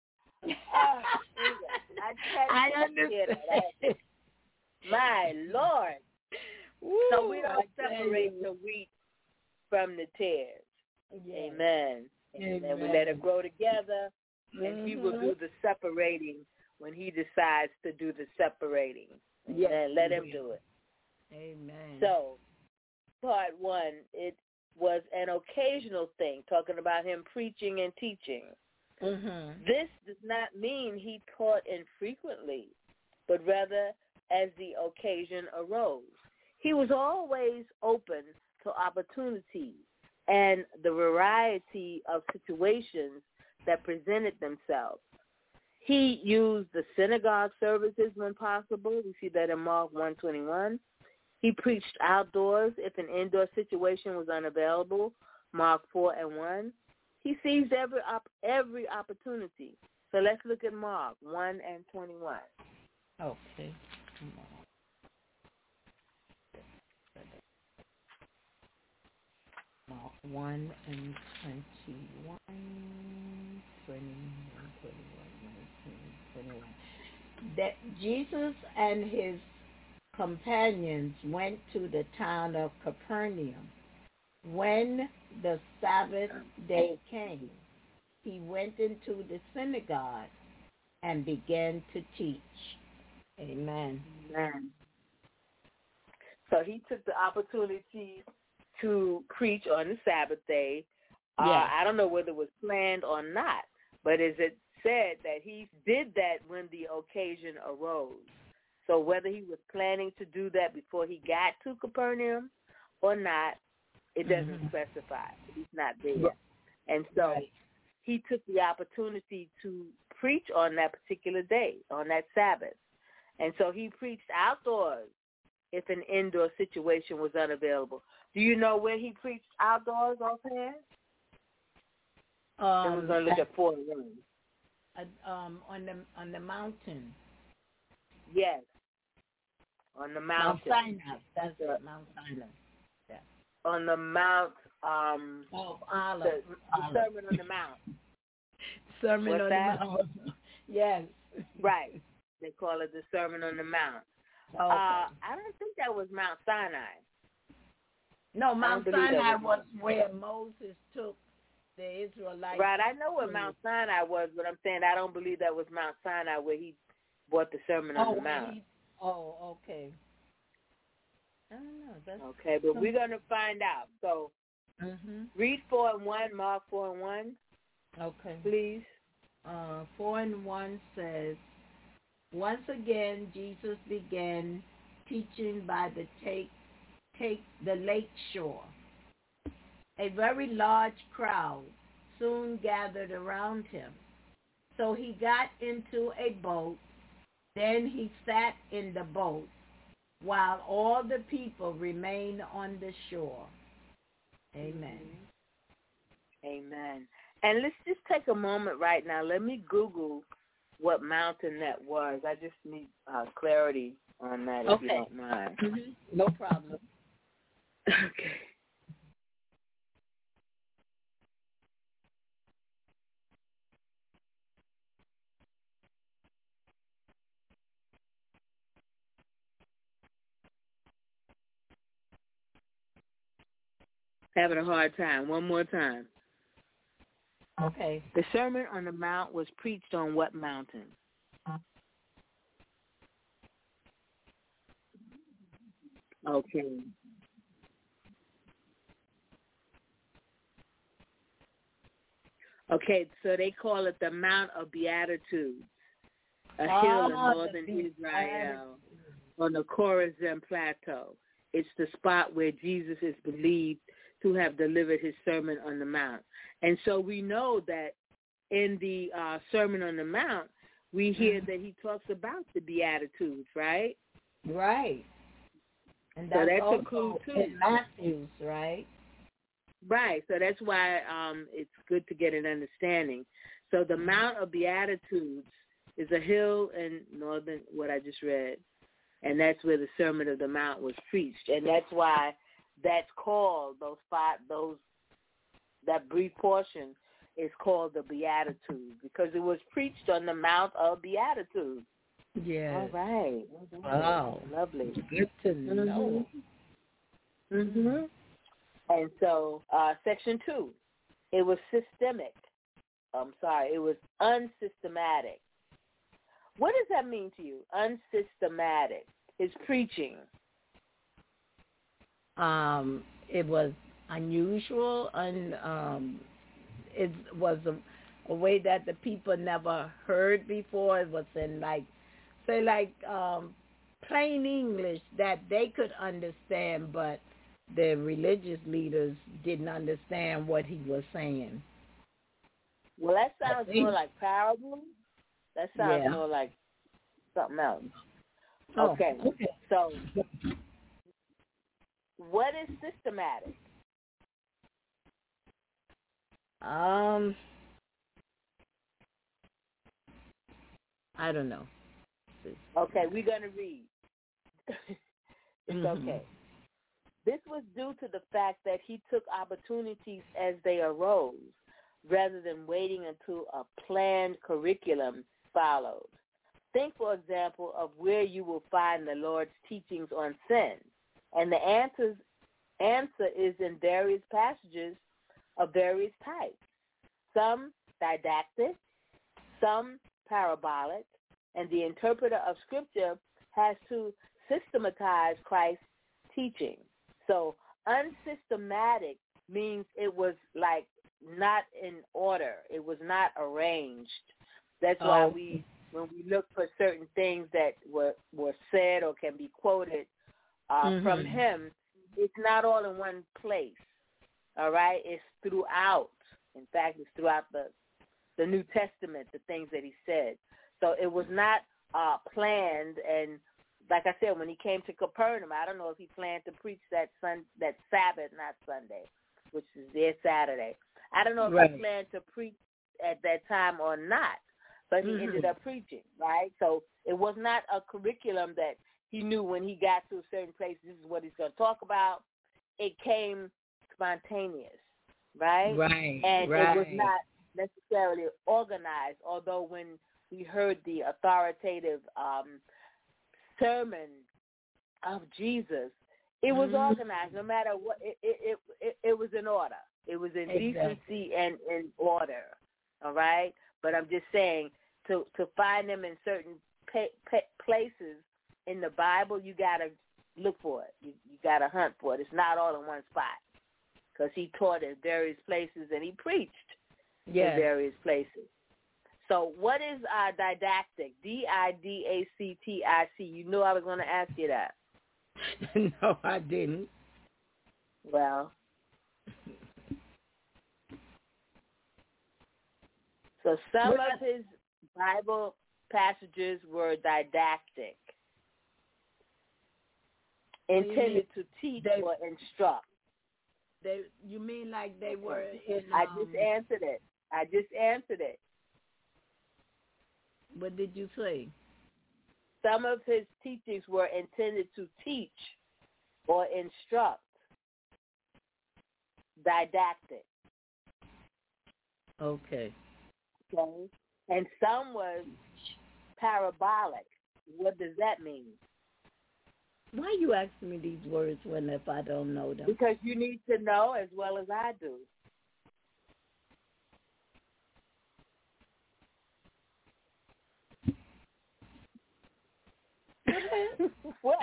Speaker 8: I understand. My Lord. Woo, so we don't separate the wheat from the tares. Yes. Amen. And we let it grow together, and he will do the separating when he decides to do the separating. Yes. Let him do it.
Speaker 2: Amen.
Speaker 8: So, part one, it was an occasional thing, talking about him preaching and teaching. This does not mean he taught infrequently, but rather as the occasion arose. He was always open to opportunities and the variety of situations that presented themselves. He used the synagogue services when possible. We see that in Mark 1:21. He preached outdoors if an indoor situation was unavailable, Mark 4:1. He seized every opportunity. So let's look at Mark 1:21.
Speaker 2: Okay. Come on. Mark 1:21. 21. That Jesus and his companions went to the town of Capernaum. When the Sabbath day came, he went into the synagogue and began to teach. Amen.
Speaker 8: Amen. So he took the opportunity to preach on the Sabbath day. I don't know whether it was planned or not, but as it said that he did that when the occasion arose. So whether he was planning to do that before he got to Capernaum or not, it doesn't specify. He's not there. Yeah. And so he took the opportunity to preach on that particular day, on that Sabbath. And so he preached outdoors if an indoor situation was unavailable. Do you know where he preached outdoors offhand? It was going to look at 4:1.
Speaker 2: On the mountain.
Speaker 8: Yes. On the mountain.
Speaker 2: Mount Sinai. That's it, Mount Sinai. Yeah.
Speaker 8: On the Mount,
Speaker 2: Olive.
Speaker 8: The Sermon on the Mount.
Speaker 2: Sermon
Speaker 8: What's
Speaker 2: on
Speaker 8: that?
Speaker 2: the Mount. Yes.
Speaker 8: Right. They call it the Sermon on the Mount.
Speaker 2: Okay.
Speaker 8: I don't think that was Mount Sinai.
Speaker 2: No, Mount Sinai was where Moses took the Israelites.
Speaker 8: Right, I know what Mount Sinai was, but I'm saying I don't believe that was Mount Sinai where he brought the Sermon on the Mount.
Speaker 2: Okay. I don't know.
Speaker 8: Okay, but we're going to find out. So read 4:1, Mark 4:1.
Speaker 2: Okay.
Speaker 8: Please.
Speaker 2: 4:1 says, once again, Jesus began teaching by the lake shore. A very large crowd soon gathered around him. So he got into a boat. Then he sat in the boat while all the people remained on the shore. Amen.
Speaker 8: Amen. And let's just take a moment right now. Let me Google what mountain that was. I just need clarity on that, if you don't mind.
Speaker 2: No problem.
Speaker 8: Okay. Having a hard time. One more time.
Speaker 2: Okay.
Speaker 8: The Sermon on the Mount was preached on what mountain? Okay. Okay, so they call it the Mount of Beatitudes, a hill in northern Israel. on the Chorazin Plateau. It's the spot where Jesus is believed to have delivered his Sermon on the Mount. And so we know that in the Sermon on the Mount, we hear that he talks about the Beatitudes, right?
Speaker 2: Right. And
Speaker 8: so that's
Speaker 2: also
Speaker 8: a clue, too.
Speaker 2: In Matthews, right?
Speaker 8: Right. So that's why it's good to get an understanding. So the Mount of Beatitudes is a hill in northern, what I just read, and that's where the Sermon of the Mount was preached. And that's why that's called, that brief portion is called the Beatitudes, because it was preached on the Mount of Beatitudes.
Speaker 2: Yeah.
Speaker 8: All right.
Speaker 2: Wow.
Speaker 8: Lovely.
Speaker 2: Good to know.
Speaker 8: Mm-hmm. And so, Section 2, it was systemic. It was unsystematic. What does that mean to you, unsystematic? His preaching.
Speaker 2: It was unusual, it was a way that the people never heard before. It was in plain English that they could understand, but the religious leaders didn't understand what he was saying.
Speaker 8: Well, that sounds more like parables. That sounds more like something else. Okay. So what is systematic?
Speaker 2: I don't know.
Speaker 8: Okay, we're going to read. It's okay. This was due to the fact that he took opportunities as they arose, rather than waiting until a planned curriculum followed. Think, for example, of where you will find the Lord's teachings on sin. And the answer is in various passages of various types. Some didactic, some parabolic, and the interpreter of Scripture has to systematize Christ's teaching. So unsystematic means it was like not in order. It was not arranged. That's why when we look for certain things that were said or can be quoted from him, it's not all in one place. All right? It's throughout. In fact, it's throughout the New Testament, the things that he said. So it was not planned. And like I said, when he came to Capernaum, I don't know if he planned to preach that Sabbath, not Sunday, which is their Saturday. I don't know if he planned to preach at that time or not, but he ended up preaching, right? So it was not a curriculum that he knew when he got to a certain place, this is what he's going to talk about. It came spontaneous, right?
Speaker 2: Right.
Speaker 8: And it was not necessarily organized, although when we heard the authoritative sermon of Jesus, it was organized. No matter what, it was in order. It was in decency and in order, all right? But I'm just saying, to find them in certain places in the Bible, you got to look for it. You got to hunt for it. It's not all in one spot, because he taught in various places and he preached in various places. So what is didactic? D-I-D-A-C-T-I-C. You knew I was going to ask you that.
Speaker 2: No, I didn't.
Speaker 8: Well, so some of his Bible passages were didactic, intended to teach or instruct.
Speaker 2: You mean like they were in...
Speaker 8: I just answered it.
Speaker 2: What did you say?
Speaker 8: Some of his teachings were intended to teach or instruct. Didactic.
Speaker 2: Okay.
Speaker 8: And some was parabolic. What does that mean?
Speaker 2: Why are you asking me these words if I don't know them?
Speaker 8: Because you need to know as well as I do. What?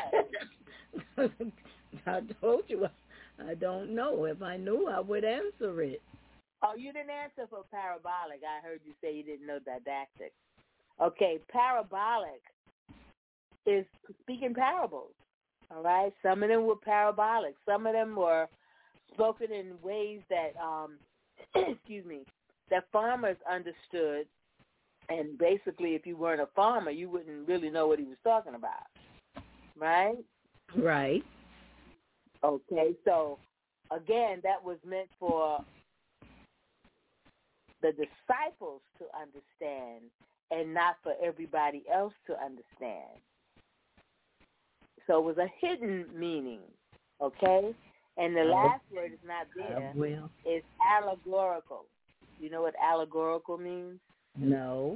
Speaker 2: I told you I don't know. If I knew, I would answer it.
Speaker 8: Oh, you didn't answer for parabolic. I heard you say you didn't know didactic. Okay, parabolic is speaking parables. All right? Some of them were parabolic. Some of them were spoken in ways that, that farmers understood. And basically, if you weren't a farmer, you wouldn't really know what he was talking about. Right?
Speaker 2: Right.
Speaker 8: Okay, so, again, that was meant for the disciples to understand and not for everybody else to understand. So it was a hidden meaning, okay? And the last word is not there. It's allegorical. You know what allegorical means?
Speaker 2: No.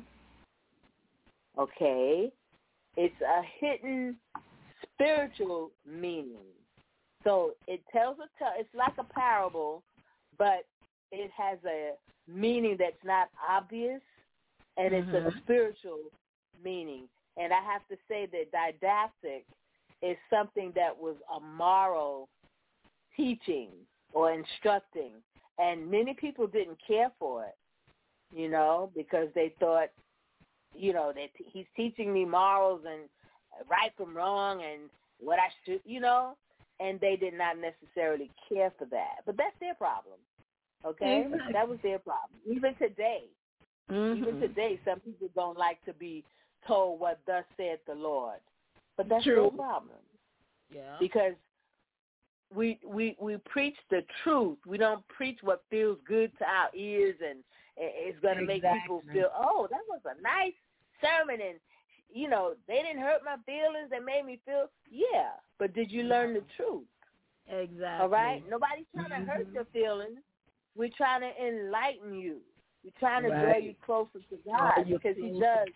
Speaker 8: Okay. It's a hidden spiritual meaning. So it tells it's like a parable, but it has a meaning that's not obvious, and it's a spiritual meaning. And I have to say that didactic is something that was a moral teaching or instructing, and many people didn't care for it, you know, because they thought, you know, that he's teaching me morals and right from wrong and what I should, you know, and they did not necessarily care for that. But that's their problem, okay? Exactly. That was their problem. Even today, some people don't like to be told what thus said the Lord. But that's no problem. Yeah. Because we preach the truth. We don't preach what feels good to our ears and it's going to make people feel, oh, that was a nice sermon and, you know, they didn't hurt my feelings. They made me feel, yeah. But did you learn the truth?
Speaker 2: Exactly.
Speaker 8: All right? Nobody's trying to hurt your feelings. We're trying to enlighten you. We're trying to draw you closer to God because He does.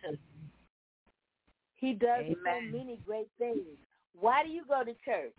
Speaker 8: He does so many great things. Why do you go to church?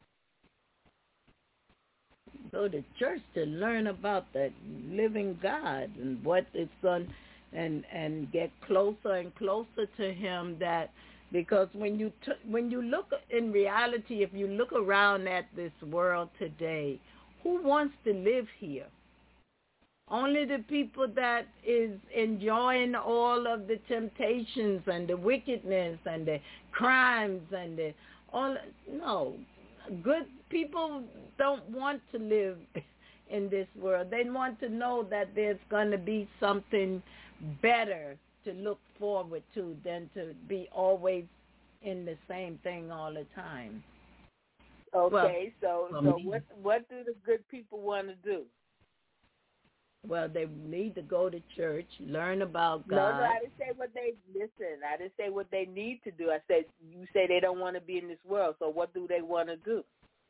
Speaker 2: Go to church to learn about the living God and what it's on, and get closer and closer to Him. That because when you look in reality, if you look around at this world today, who wants to live here? Only the people that is enjoying all of the temptations and the wickedness and the crimes and the all. No, good people don't want to live in this world. They want to know that there's going to be something better to look forward to than to be always in the same thing all the time.
Speaker 8: Okay, so what do the good people want to do?
Speaker 2: Well, they need to go to church, learn about God.
Speaker 8: No, I didn't say what they I didn't say what they need to do. I said you say they don't want to be in this world. So what do they want to do?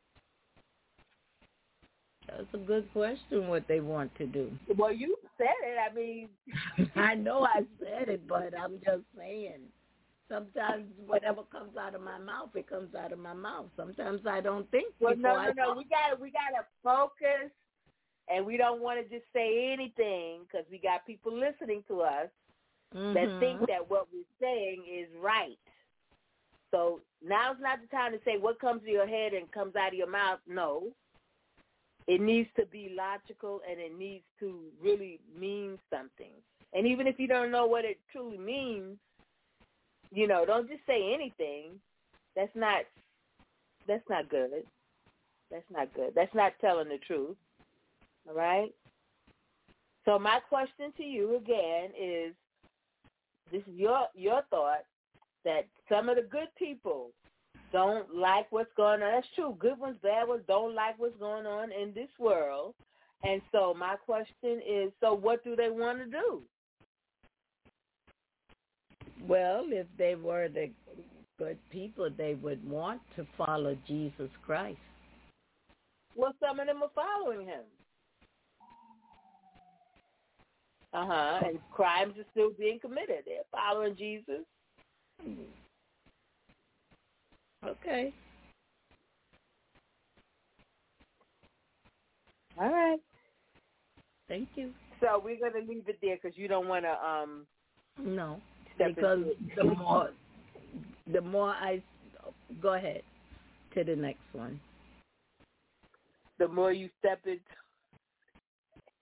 Speaker 2: That's a good question. What they want to do?
Speaker 8: Well, you said it. I mean,
Speaker 2: I know I said it, but I'm just saying. Sometimes whatever comes out of my mouth, it comes out of my mouth. Sometimes I don't think.
Speaker 8: Well, no. We gotta focus. And we don't want to just say anything because we got people listening to us that think that what we're saying is right. So now's not the time to say what comes to your head and comes out of your mouth. No. It needs to be logical and it needs to really mean something. And even if you don't know what it truly means, you know, don't just say anything. That's not good. That's not good. That's not telling the truth. All right? So my question to you again is, this is your thought, that some of the good people don't like what's going on. That's true. Good ones, bad ones don't like what's going on in this world. And so my question is, so what do they want to do?
Speaker 2: Well, if they were the good people, they would want to follow Jesus Christ.
Speaker 8: Well, some of them are following Him. And crimes are still being committed. They're following Jesus.
Speaker 2: Okay.
Speaker 8: All right.
Speaker 2: Thank you.
Speaker 8: So we're going to leave it there because you don't want to
Speaker 2: no, because the more I go ahead to the next one.
Speaker 8: The more you step into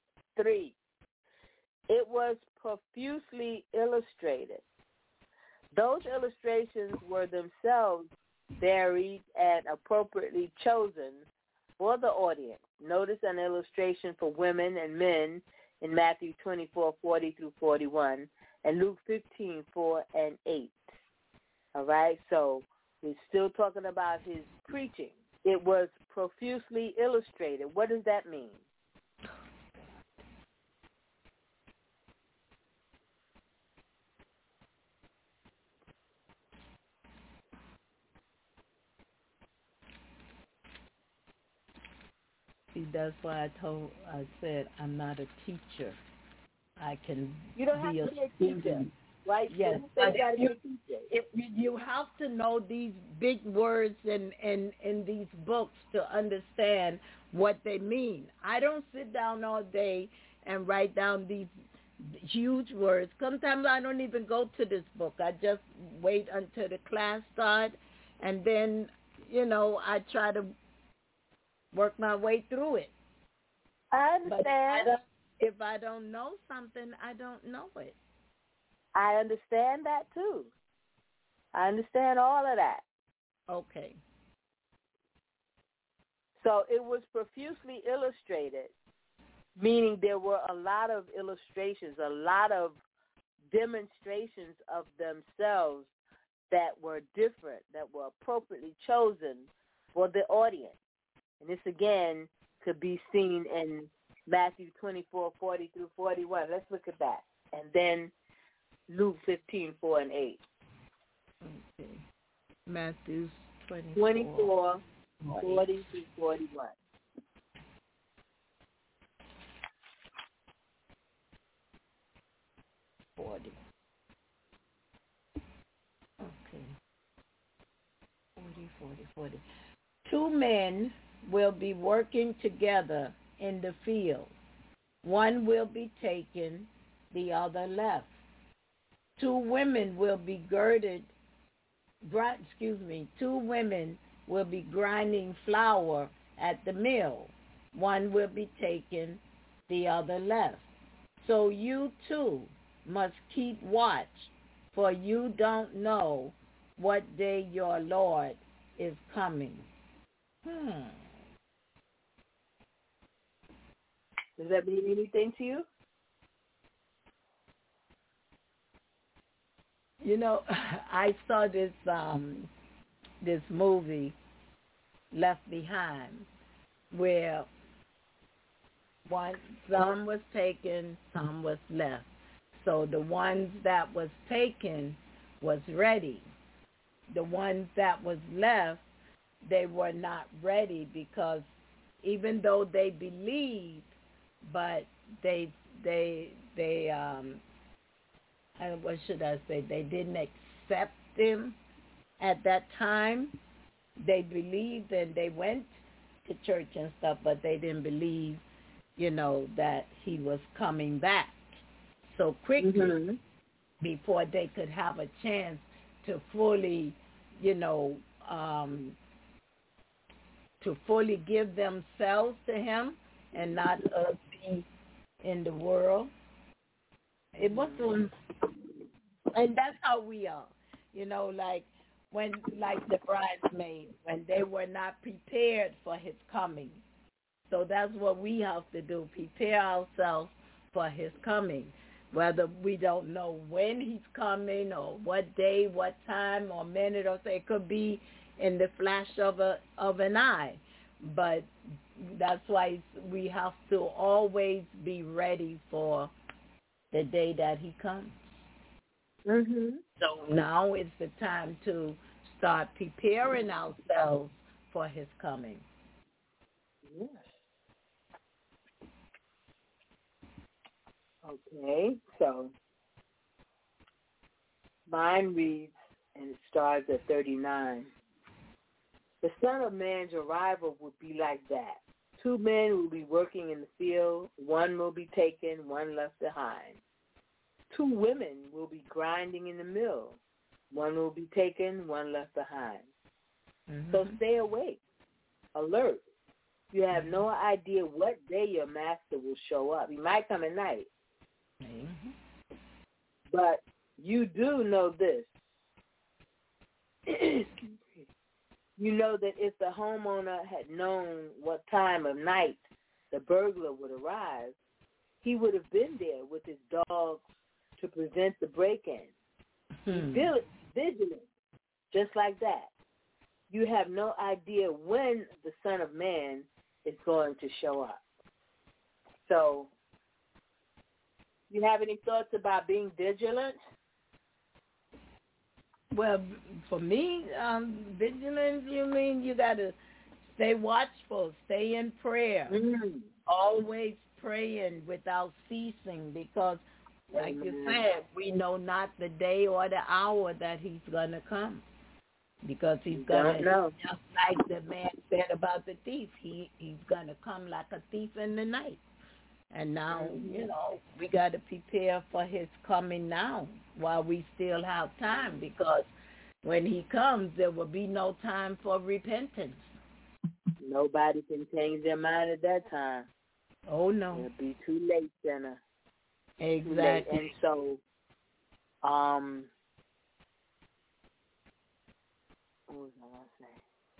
Speaker 8: 3. It was profusely illustrated Those illustrations were themselves varied and appropriately chosen for the audience. Notice an illustration for women and men in Matthew 24:40 through 41, and Luke 15:4 and 8. All right, so we're still talking about his preaching. It was profusely illustrated. What does that mean?
Speaker 2: See, that's why I said I'm not a teacher. I can
Speaker 8: You don't have
Speaker 2: be
Speaker 8: to be a teacher,
Speaker 2: student.
Speaker 8: right?
Speaker 2: Yes, but you have to know these big words in these books to understand what they mean. I don't sit down all day and write down these huge words. Sometimes I don't even go to this book. I just wait until the class starts, and then, I try to work my way through it.
Speaker 8: I understand.
Speaker 2: But if I don't know something, I don't know it.
Speaker 8: I understand that too. I understand all of that.
Speaker 2: Okay.
Speaker 8: So it was profusely illustrated, meaning there were a lot of illustrations, a lot of demonstrations of themselves that were different, that were appropriately chosen for the audience. And this, again, could be seen in Matthew 24:40 through 41. Let's look at that. And then Luke 15:4 and 8.
Speaker 2: Okay. Matthew
Speaker 8: 24:40 through 41.
Speaker 2: Okay. 40. 2 men will be working together in the field. One will be taken, the other left. 2 women will be two women will be grinding flour at the mill. One will be taken, the other left. So you too must keep watch, for you don't know what day your Lord is coming.
Speaker 8: Does that mean anything to you?
Speaker 2: I saw this movie, Left Behind, where some was taken, some was left. So the ones that was taken was ready. The ones that was left, they were not ready, because even though they believed, but they what should I say? They didn't accept him at that time. They believed and they went to church and stuff, but they didn't believe, that he was coming back so quickly before they could have a chance to fully, to fully give themselves to him and not be in the world. It was, and that's how we are, like the bridesmaids, when they were not prepared for his coming. So that's what we have to do, prepare ourselves for his coming, whether we don't know when he's coming or what day, what time or minute, or say it could be in the flash of an eye. But that's why we have to always be ready for the day that he comes. So now is the time to start preparing ourselves for his coming.
Speaker 8: Yes. Okay, so mine reads, and it starts at 39. The Son of Man's arrival would be like that. 2 men will be working in the field. One will be taken, one left behind. 2 women will be grinding in the mill. One will be taken, one left behind. So stay awake, alert. You have no idea what day your master will show up. He might come at night. But you do know this. you know that if the homeowner had known what time of night the burglar would arrive, he would have been there with his dogs to prevent the break-in. Vigilant, just like that. You have no idea when the Son of Man is going to show up. So, you have any thoughts about being vigilant?
Speaker 2: Well, for me, vigilant, you mean you got to stay watchful, stay in prayer, always praying without ceasing, because, like you said, we know not the day or the hour that he's going to come, because he's going to, just like the man said about the thief, he's going to come like a thief in the night. And now, you know, we got to prepare for his coming now while we still have time, because when he comes, there will be no time for repentance.
Speaker 8: Nobody can change their mind at that time.
Speaker 2: Oh, no.
Speaker 8: It'll be too late, sinner.
Speaker 2: Exactly.
Speaker 8: And so, what was I going to say?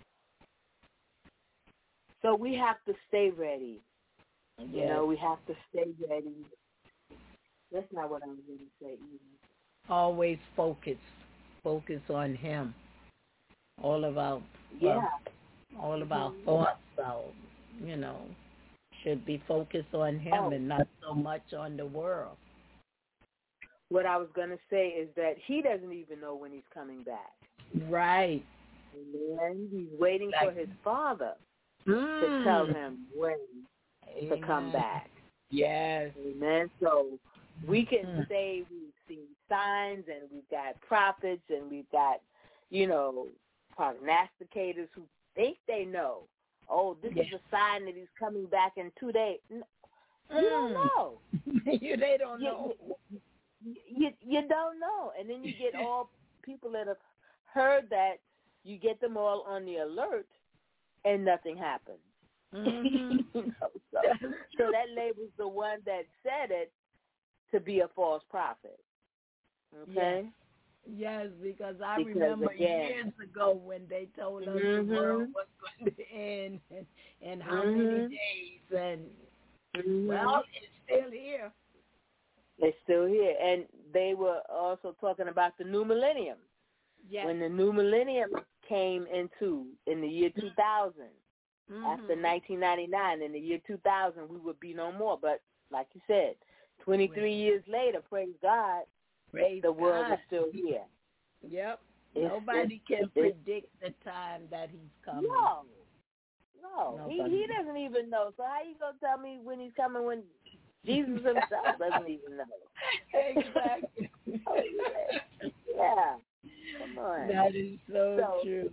Speaker 8: So we have to stay ready.
Speaker 2: Yes.
Speaker 8: You know, we have to stay ready. That's not what I was going to say either.
Speaker 2: Always focus on him. All of our thoughts, you know, should be focused on him and not so much on the world.
Speaker 8: What I was going to say is that he doesn't even know when he's coming back.
Speaker 2: Right.
Speaker 8: And he's waiting for his Father to tell him when to come back.
Speaker 2: Yes.
Speaker 8: Amen. So we can say we've seen signs and we've got prophets and we've got, you know, prognosticators who think they know. Oh, this is a sign that he's coming back in 2 days. No, you don't know.
Speaker 2: They don't know.
Speaker 8: You don't know. And then you get all people that have heard that, you get them all on the alert and nothing happens. You know, so that labels the one that said it to be a false prophet. Okay?
Speaker 2: Yes, because I remember years ago when they told us the world was going to end and how many days, and well, it's still here.
Speaker 8: It's still here. And they were also talking about the new millennium.
Speaker 2: Yes.
Speaker 8: When the new millennium came in the year 2000, after 1999, in the year 2000, we would be no more. But like you said, 23 years later, praise God, the world is still here.
Speaker 2: Yep. Nobody can predict the time that he's coming.
Speaker 8: No. He doesn't even know. So how you going to tell me when he's coming when Jesus himself doesn't even know?
Speaker 2: Exactly.
Speaker 8: Yeah. Come on.
Speaker 2: That is so true.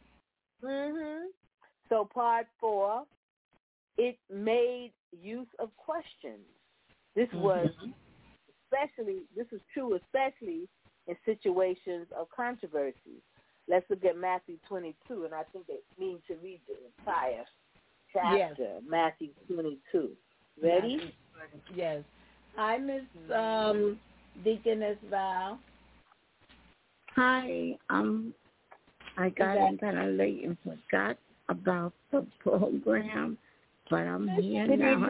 Speaker 8: So part 4, it made use of questions. This was this is true especially in situations of controversy. Let's look at Matthew 22, and I think it means to read the entire chapter, Matthew 22. Ready?
Speaker 2: Yes. Hi, Miss Deaconess Val.
Speaker 9: Hi, I got in kind of late and forgot about the program, but I'm here now.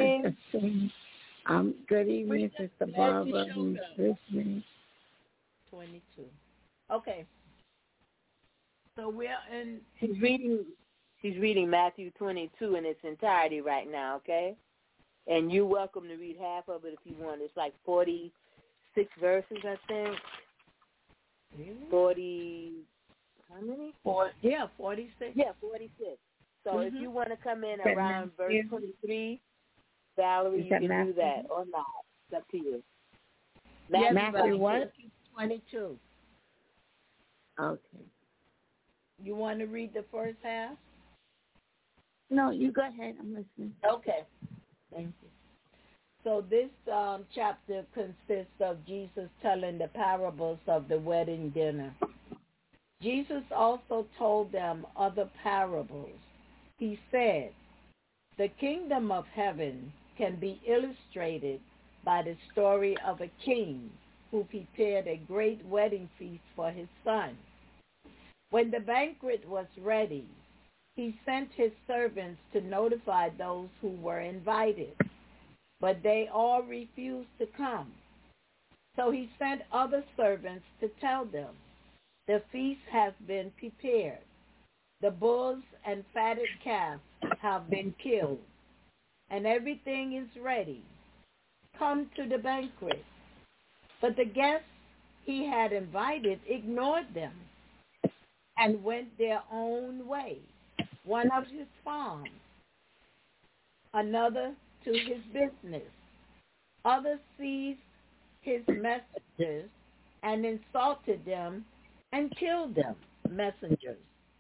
Speaker 9: Good evening, Sister Barbara. Who's listening?
Speaker 2: 22. Okay. So we're in.
Speaker 8: She's reading Matthew 22 in its entirety right now. Okay, and you're welcome to read half of it if you want. It's like 46 verses, I think.
Speaker 2: Really?
Speaker 8: 40. How many?
Speaker 2: 46.
Speaker 8: Yeah, 46. So if you want to come in around verse 23, Valerie, you can do that or not. It's up to you.
Speaker 9: Matthew what?
Speaker 2: 22.
Speaker 9: Okay.
Speaker 2: You want to read the first half?
Speaker 9: No, you go ahead. I'm listening.
Speaker 2: Okay. Thank you. So this chapter consists of Jesus telling the parables of the wedding dinner. Jesus also told them other parables. He said, the kingdom of heaven can be illustrated by the story of a king who prepared a great wedding feast for his son. When the banquet was ready, he sent his servants to notify those who were invited, but they all refused to come. So he sent other servants to tell them, the feast has been prepared. The bulls and fatted calves have been killed, and everything is ready. Come to the banquet. But the guests he had invited ignored them and went their own way, one of his farms, another to his business. Others seized his messengers and insulted them and killed them, messengers.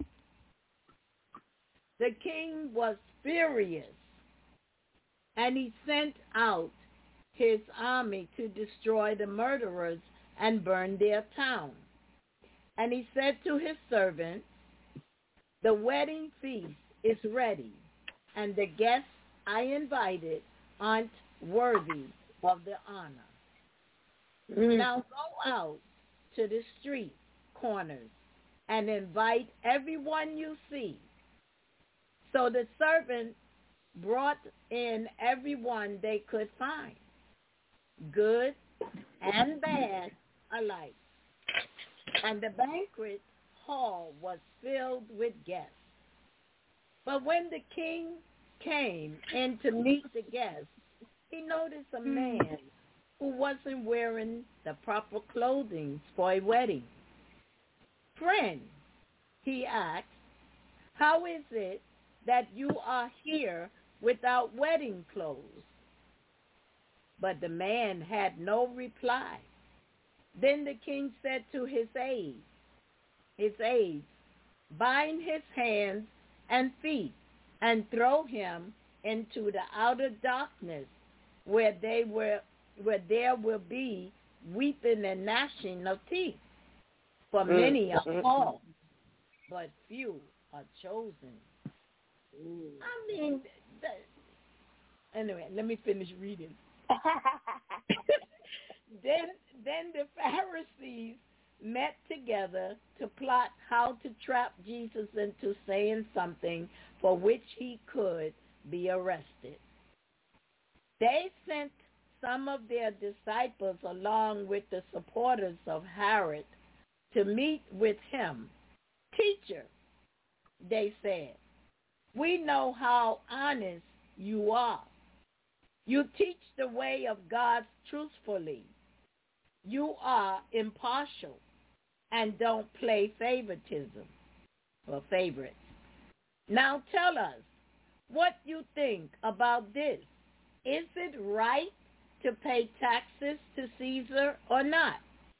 Speaker 2: The king was furious, and he sent out his army to destroy the murderers and burn their town. And he said to his servants, the wedding feast is ready, and the guests I invited aren't worthy of the honor. Now go out to the street corners and invite everyone you see. So the servants brought in everyone they could find, good and bad alike. And the banquet hall was filled with guests. But when the king came in to meet the guests, he noticed a man who wasn't wearing the proper clothing for a wedding. Friend, he asked, how is it that you are here without wedding clothes? But the man had no reply. Then the king said to his aides, bind his hands and feet and throw him into the outer darkness where there will be weeping and gnashing of teeth. For many are called, but few are chosen. I mean, anyway, let me finish reading. Then the Pharisees met together to plot how to trap Jesus into saying something for which he could be arrested. They sent some of their disciples along with the supporters of Herod to meet with him. Teacher, they said, we know how honest you are. You teach the way of God truthfully. You are impartial and don't play favoritism or favorites. Now tell us what you think about this. Is it right to pay taxes to Caesar or not?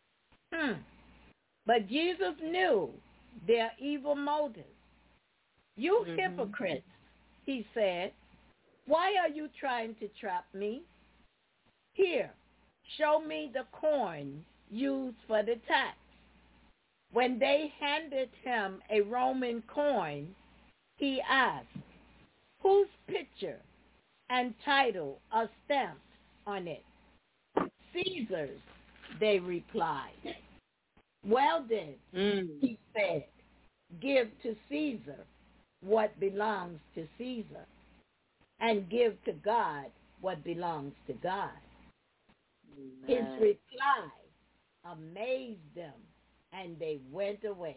Speaker 2: But Jesus knew their evil motives. You hypocrites, he said, why are you trying to trap me? Here, show me the coin used for the tax. When they handed him a Roman coin, he asked, whose picture and title are stamped on it? Caesar's, they replied. Well then, he said, give to Caesar what belongs to Caesar, and give to God what belongs to God. His reply amazed them, and they went away.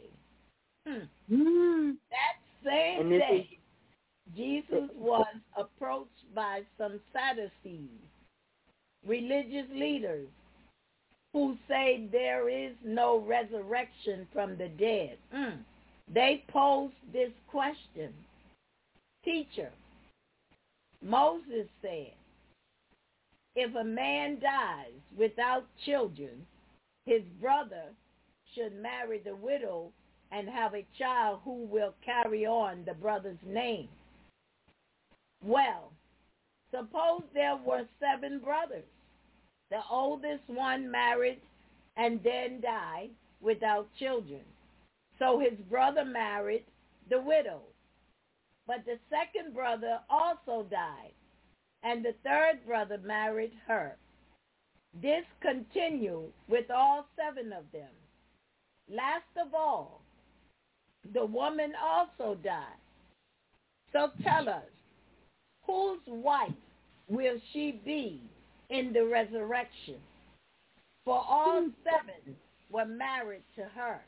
Speaker 2: That same day, Jesus was approached by some Sadducees, religious leaders, who say there is no resurrection from the dead. They posed this question. Teacher, Moses said, if a man dies without children, his brother should marry the widow and have a child who will carry on the brother's name. Well, suppose there were 7 brothers. The oldest one married and then died without children. So his brother married the widow. But the second brother also died, and the third brother married her. This continued with all 7 of them. Last of all, the woman also died. So tell us, whose wife will she be in the resurrection? For all 7 were married to her.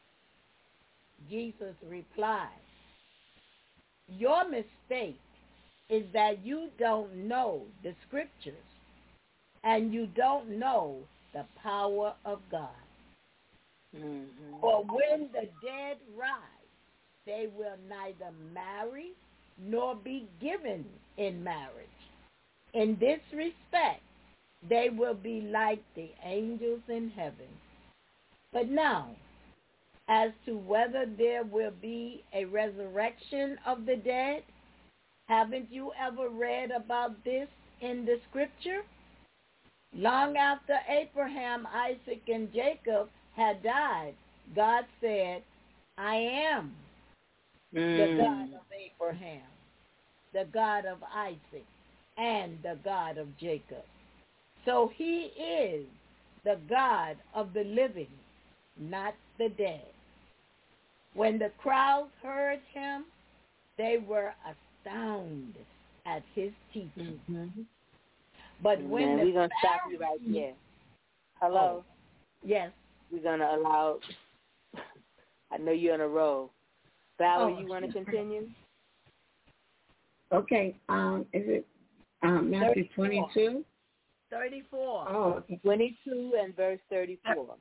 Speaker 2: Jesus replied, your mistake is that you don't know the scriptures and you don't know the power of God. Mm-hmm. For when the dead rise, they will neither marry nor be given in marriage. In this respect, they will be like the angels in heaven. But now, as to whether there will be a resurrection of the dead, haven't you ever read about this in the scripture? Long after Abraham, Isaac, and Jacob had died, God said, I am the God of Abraham, the God of Isaac, and the God of Jacob. So he is the God of the living, not the dead. When the crowd heard him, they were astounded at his teaching. Mm-hmm. But when
Speaker 8: we're going to stop you right there. Hello?
Speaker 2: Oh, yes.
Speaker 8: We're going to allow, I know you're on a roll. Valerie, you want to continue?
Speaker 9: Okay. Is it Matthew 22?
Speaker 2: 34.
Speaker 9: Oh, okay.
Speaker 8: 22 and verse 34.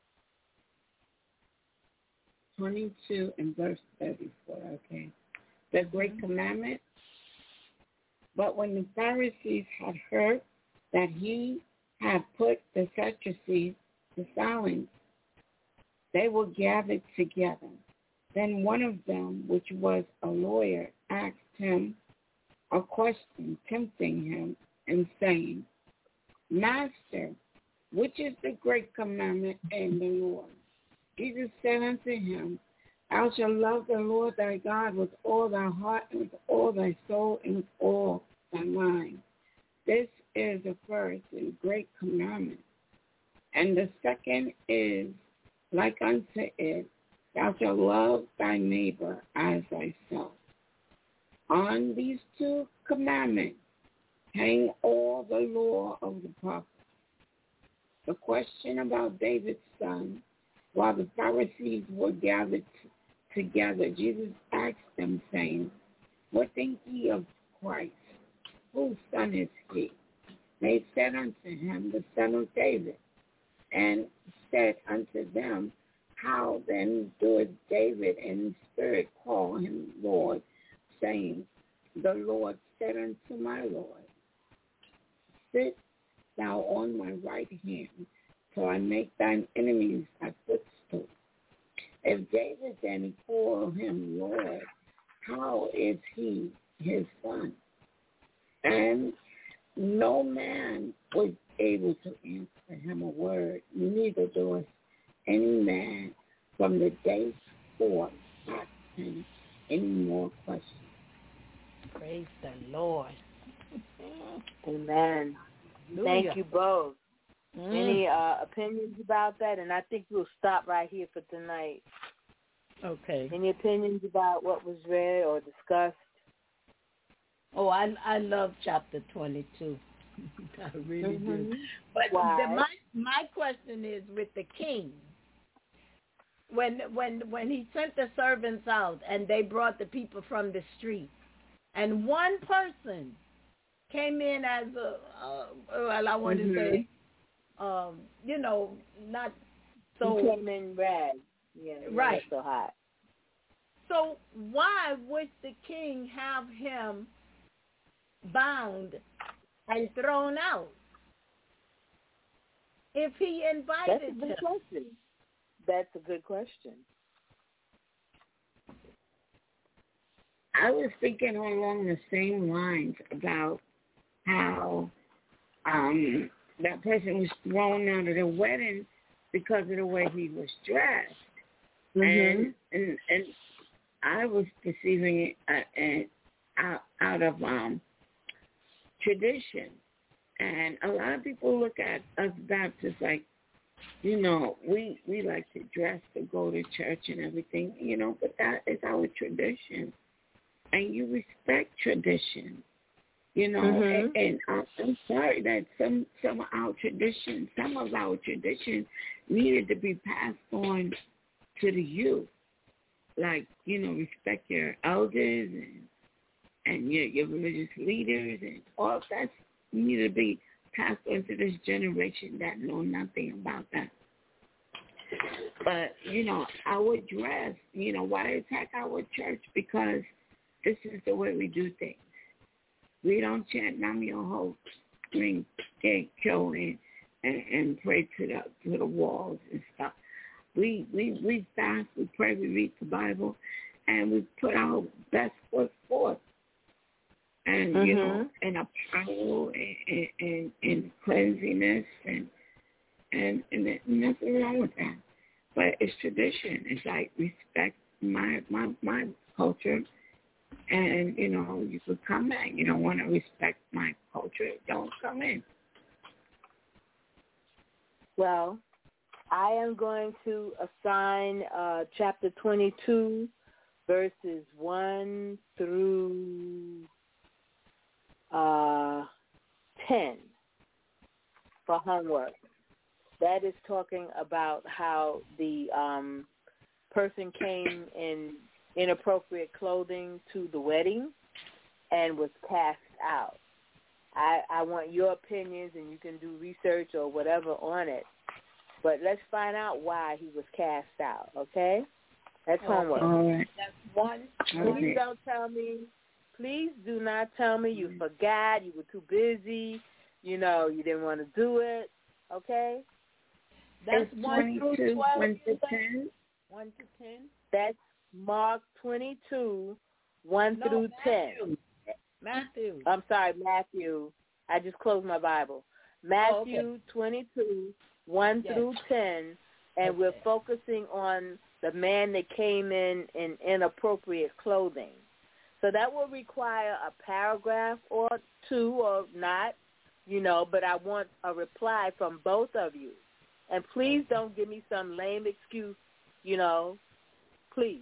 Speaker 9: 22 and verse 34, okay. The great commandment. But when the Pharisees had heard that he had put the Sadducees to silence, they were gathered together. Then one of them, which was a lawyer, asked him a question, tempting him and saying, Master, which is the great commandment in the law? Jesus said unto him, Thou shalt love the Lord thy God with all thy heart and with all thy soul and with all thy mind. This is the first and great commandment. And the second is like unto it, Thou shalt love thy neighbor as thyself. On these 2 commandments hang all the law of the prophets. The question about David's son, while the Pharisees were gathered together, Jesus asked them, saying, What think ye of Christ? Whose son is he? They said unto him, The son of David. And said unto them, How then doeth David in spirit call him Lord, saying, The Lord said unto my Lord, Sit thou on my right hand, till I make thine enemies thy footstool. If David then call him Lord, how is he his son? And no man was able to answer him a word, neither was any man from the day forth asked him any more questions.
Speaker 2: Praise the Lord.
Speaker 8: Amen. Thank you both. Any opinions about that? And I think we'll stop right here for tonight.
Speaker 2: Okay.
Speaker 8: Any opinions about what was read or discussed?
Speaker 2: Oh, I love chapter 22. I really do. But my question is with the king. When he sent the servants out and they brought the people from the street, and one person came in as I want to say, not so.
Speaker 8: He came in red. Yeah,
Speaker 2: right.
Speaker 8: Not so hot.
Speaker 2: So why would the king have him bound and thrown out if he invited him?
Speaker 8: That's a good question. That's a good question.
Speaker 9: I was thinking along the same lines about how that person was thrown out of the wedding because of the way he was dressed. And I was perceiving it out of tradition. And a lot of people look at us Baptists like, you know, we like to dress to go to church and everything, you know, but that is our tradition. And you respect tradition, you know. And I'm sorry that some of our traditions needed to be passed on to the youth. Like, you know, respect your elders and your religious leaders, and all that need to be passed on to this generation that know nothing about that. But, you know, our dress, you know, why attack our church? Because this is the way we do things. We don't chant Nam Myoho, drink, get killed, and pray to the walls and stuff. We fast, we pray, we read the Bible, and we put our best foot forth. And, you know, and apparel and cleanliness and nothing wrong with that. But it's tradition. It's like respect my culture. And, you know, you could come in. You don't want to respect my culture, don't come in.
Speaker 8: Well, I am going to assign chapter 22, verses 1 through 10 for homework. That is talking about how the person came in inappropriate clothing to the wedding and was cast out. I want your opinions, and you can do research or whatever on it. But let's find out why he was cast out, okay? That's homework.
Speaker 9: All right.
Speaker 2: That's one.
Speaker 8: Please don't tell me. Please do not tell me you forgot, you were too busy, you know, you didn't want to do it, okay?
Speaker 2: That's 1 through 12.
Speaker 9: 1 to 10.
Speaker 2: 1 to 10.
Speaker 8: That's Mark 22, 1 through 10.
Speaker 2: Matthew.
Speaker 8: I'm sorry, Matthew. I just closed my Bible. Matthew 22, 1 through 10, and we're focusing on the man that came in inappropriate clothing. So that will require a paragraph or two or not, you know, but I want a reply from both of you. And please don't give me some lame excuse, you know, please.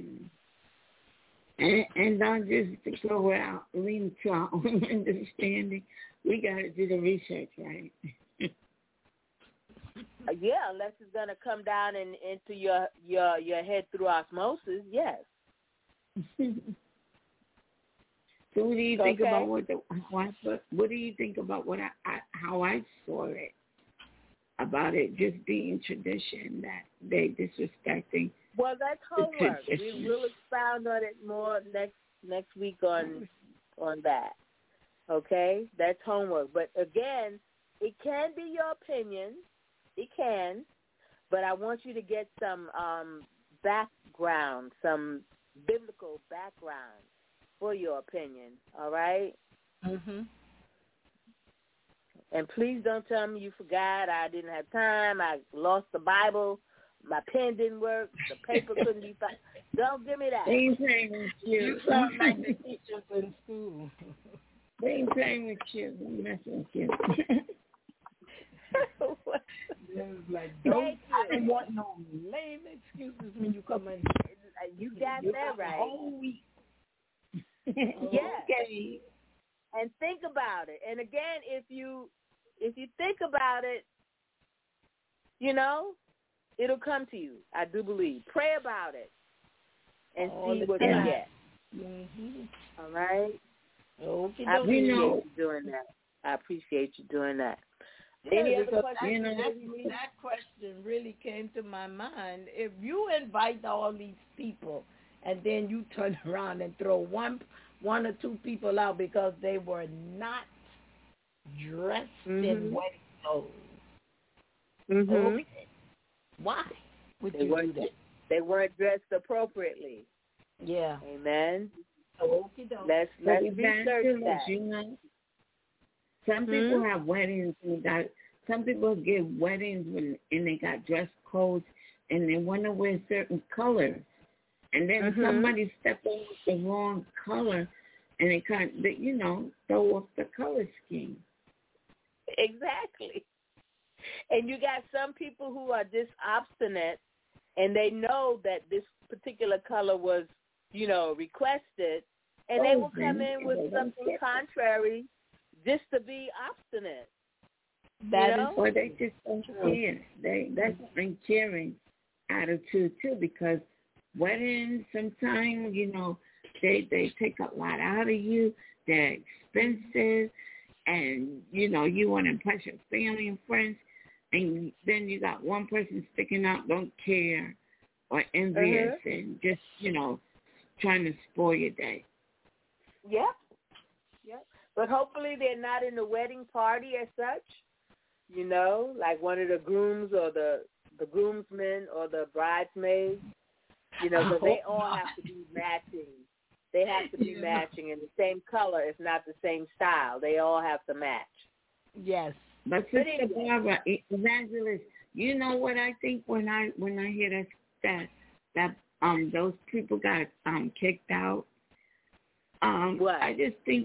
Speaker 9: And don't just go out, lean to our own understanding. We got to do the research, right?
Speaker 8: Yeah, unless it's going to come down into your head through osmosis, yes.
Speaker 9: So what do you think about what do you think about how I saw it, about it just being tradition that they disrespecting?
Speaker 8: Well, that's homework. We will expound on it more next week on that. Okay, that's homework. But again, it can be your opinion. It can, but I want you to get some background, some biblical background for your opinion, all right?
Speaker 2: Mm-hmm.
Speaker 8: And please don't tell me you forgot, I didn't have time, I lost the Bible, my pen didn't work, the paper couldn't be found. Don't give me that.
Speaker 9: They ain't playing with you.
Speaker 2: You sound like the teachers in school.
Speaker 9: They ain't playing with you. They're messing with you.
Speaker 2: Like, I don't want no lame excuses when you come in.
Speaker 8: You got that right.
Speaker 2: Whole week.
Speaker 8: Yes. Okay. And think about it. And again, if you think about it, you know, it'll come to you. I do believe. Pray about it and see what you get.
Speaker 2: Mm-hmm.
Speaker 8: All right.
Speaker 2: Okay.
Speaker 8: I appreciate you doing that. I appreciate you doing that. Any other questions?
Speaker 2: That question really came to my mind. If you invite all these people and then you turn around and throw one or two people out because they were not dressed in wedding clothes.
Speaker 8: Mm-hmm.
Speaker 2: Okay. Why would you do that?
Speaker 8: They weren't dressed appropriately.
Speaker 2: Yeah.
Speaker 8: Amen.
Speaker 2: Let's
Speaker 8: research that.
Speaker 9: You know, some people have weddings and some people give weddings and they got dress codes and they want to wear certain colors. And then somebody stepped over the wrong color and they throw off the color scheme.
Speaker 8: Exactly. And you got some people who are just obstinate, and they know that this particular color was, requested, and they will come in with something contrary just to be obstinate.
Speaker 9: Or they just don't care. That's an caring attitude too, because weddings sometimes, they take a lot out of you. They're expensive, and you want to impress your family and friends, and then you got one person sticking out, don't care, or envious, and just trying to spoil your day.
Speaker 8: Yep. But hopefully they're not in the wedding party as such. Like one of the grooms or the groomsmen or the bridesmaids, because they all have to be matching. They have to be matching in the same color, if not the same style. They all have to match.
Speaker 2: Yes.
Speaker 9: But Sister Barbara, Evangelist, you know what I think when I hear that those people got kicked out?
Speaker 8: What?
Speaker 9: I just think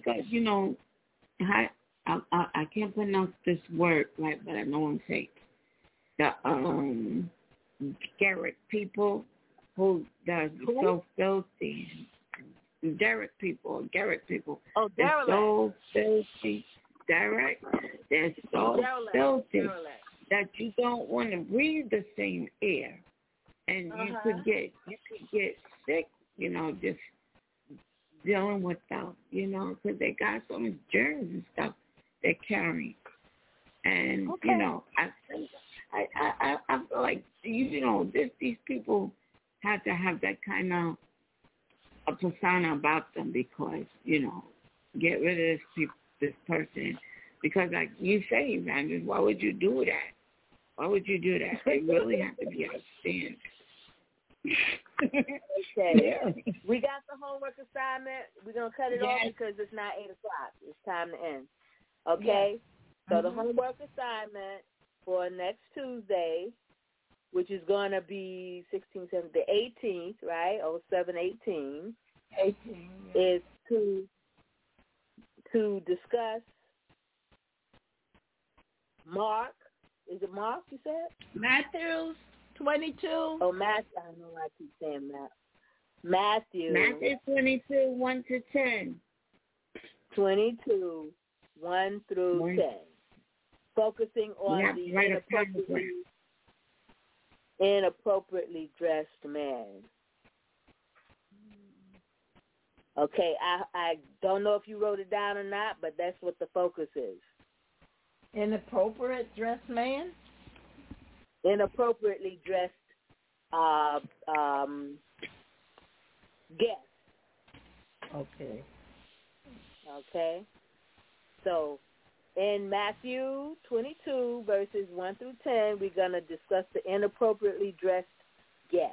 Speaker 9: I can't pronounce this word right, but I know what I'm saying. The Garrett people who does so filthy. Garrett people.
Speaker 8: Oh,
Speaker 9: they're so filthy. Derek, they're so filthy that you don't want to breathe the same air, and you could get sick. Just dealing with them. Because they got so much germs and stuff they're carrying, and I feel like these people have to have that kind of a persona about them, because get rid of this person, because like you say, Evangelist, why would you do that? They really have to be outstanding.
Speaker 8: Okay. Yeah. We got the homework assignment. We're going to cut it off because it's not 8 o'clock. It's time to end. Okay? Yes. So the homework assignment for next Tuesday, which is going to be the 18th, right? 07/18.
Speaker 2: 18.
Speaker 8: Is to discuss Mark. Is it Mark, you said?
Speaker 2: Matthew 22.
Speaker 8: Oh, Matthew. I don't know why I keep saying that. Matthew
Speaker 9: 22, 1 to 10.
Speaker 8: 22, 1 through 10. Focusing on the inappropriately dressed man. Okay, I don't know if you wrote it down or not, but that's what the focus is.
Speaker 2: Inappropriate dressed man?
Speaker 8: Inappropriately dressed guest.
Speaker 2: Okay.
Speaker 8: Okay. So in Matthew 22, verses 1 through 10, we're going to discuss the inappropriately dressed guest.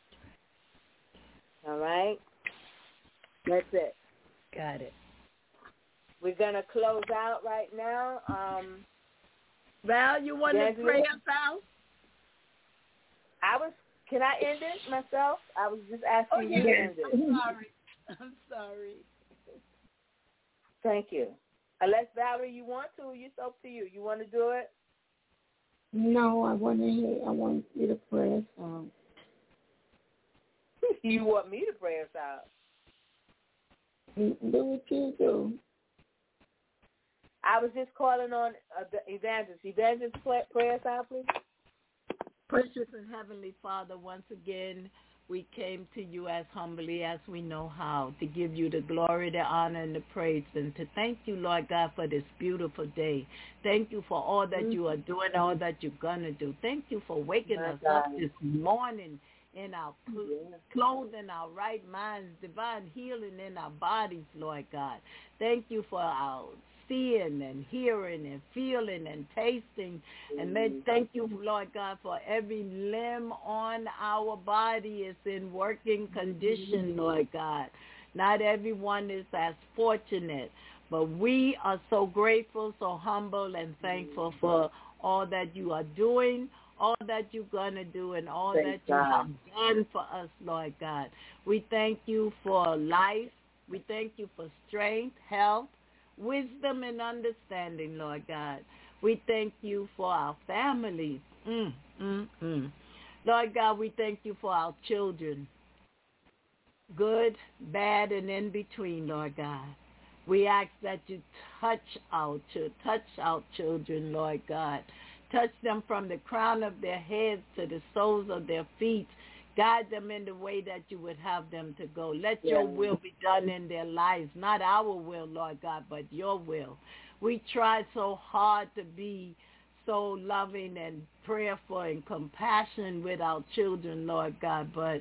Speaker 8: All right? That's it.
Speaker 2: Got it.
Speaker 8: We're going to close out right now.
Speaker 2: Val, you want to pray us out?
Speaker 8: Can I end it myself? I was just asking you to end it.
Speaker 2: I'm sorry.
Speaker 8: Thank you. Unless, Valerie, you want to, it's up to you. You want to do it?
Speaker 9: No, I want you to pray us out.
Speaker 8: You want me to pray us out?
Speaker 9: Do what you do.
Speaker 8: I was just calling on the evangelist. Evangelist, pray us out, please.
Speaker 2: Precious and Heavenly Father, once again, we came to you as humbly as we know how, to give you the glory, the honor, and the praise, and to thank you, Lord God, for this beautiful day. Thank you for all that you are doing, all that you're going to do. Thank you for waking us up this morning in our clothing, our right minds, divine healing in our bodies, Lord God. Thank you for our seeing and hearing and feeling and tasting. And thank you, Lord God, for every limb on our body is in working condition, Lord God. Not everyone is as fortunate, but we are so grateful, so humble and thankful for all that you are doing, all that you're going to do, and all that you have done for us, Lord God. We thank you for life. We thank you for strength, health, wisdom, and understanding, Lord God. We thank you for our families. Lord God, we thank you for our children, good, bad, and in between, Lord God. We ask that you touch our children, Lord God. Touch them from the crown of their heads to the soles of their feet. Guide them in the way that you would have them to go. Let your will be done in their lives. Not our will, Lord God, but your will. We try so hard to be so loving and prayerful and compassionate with our children, Lord God, but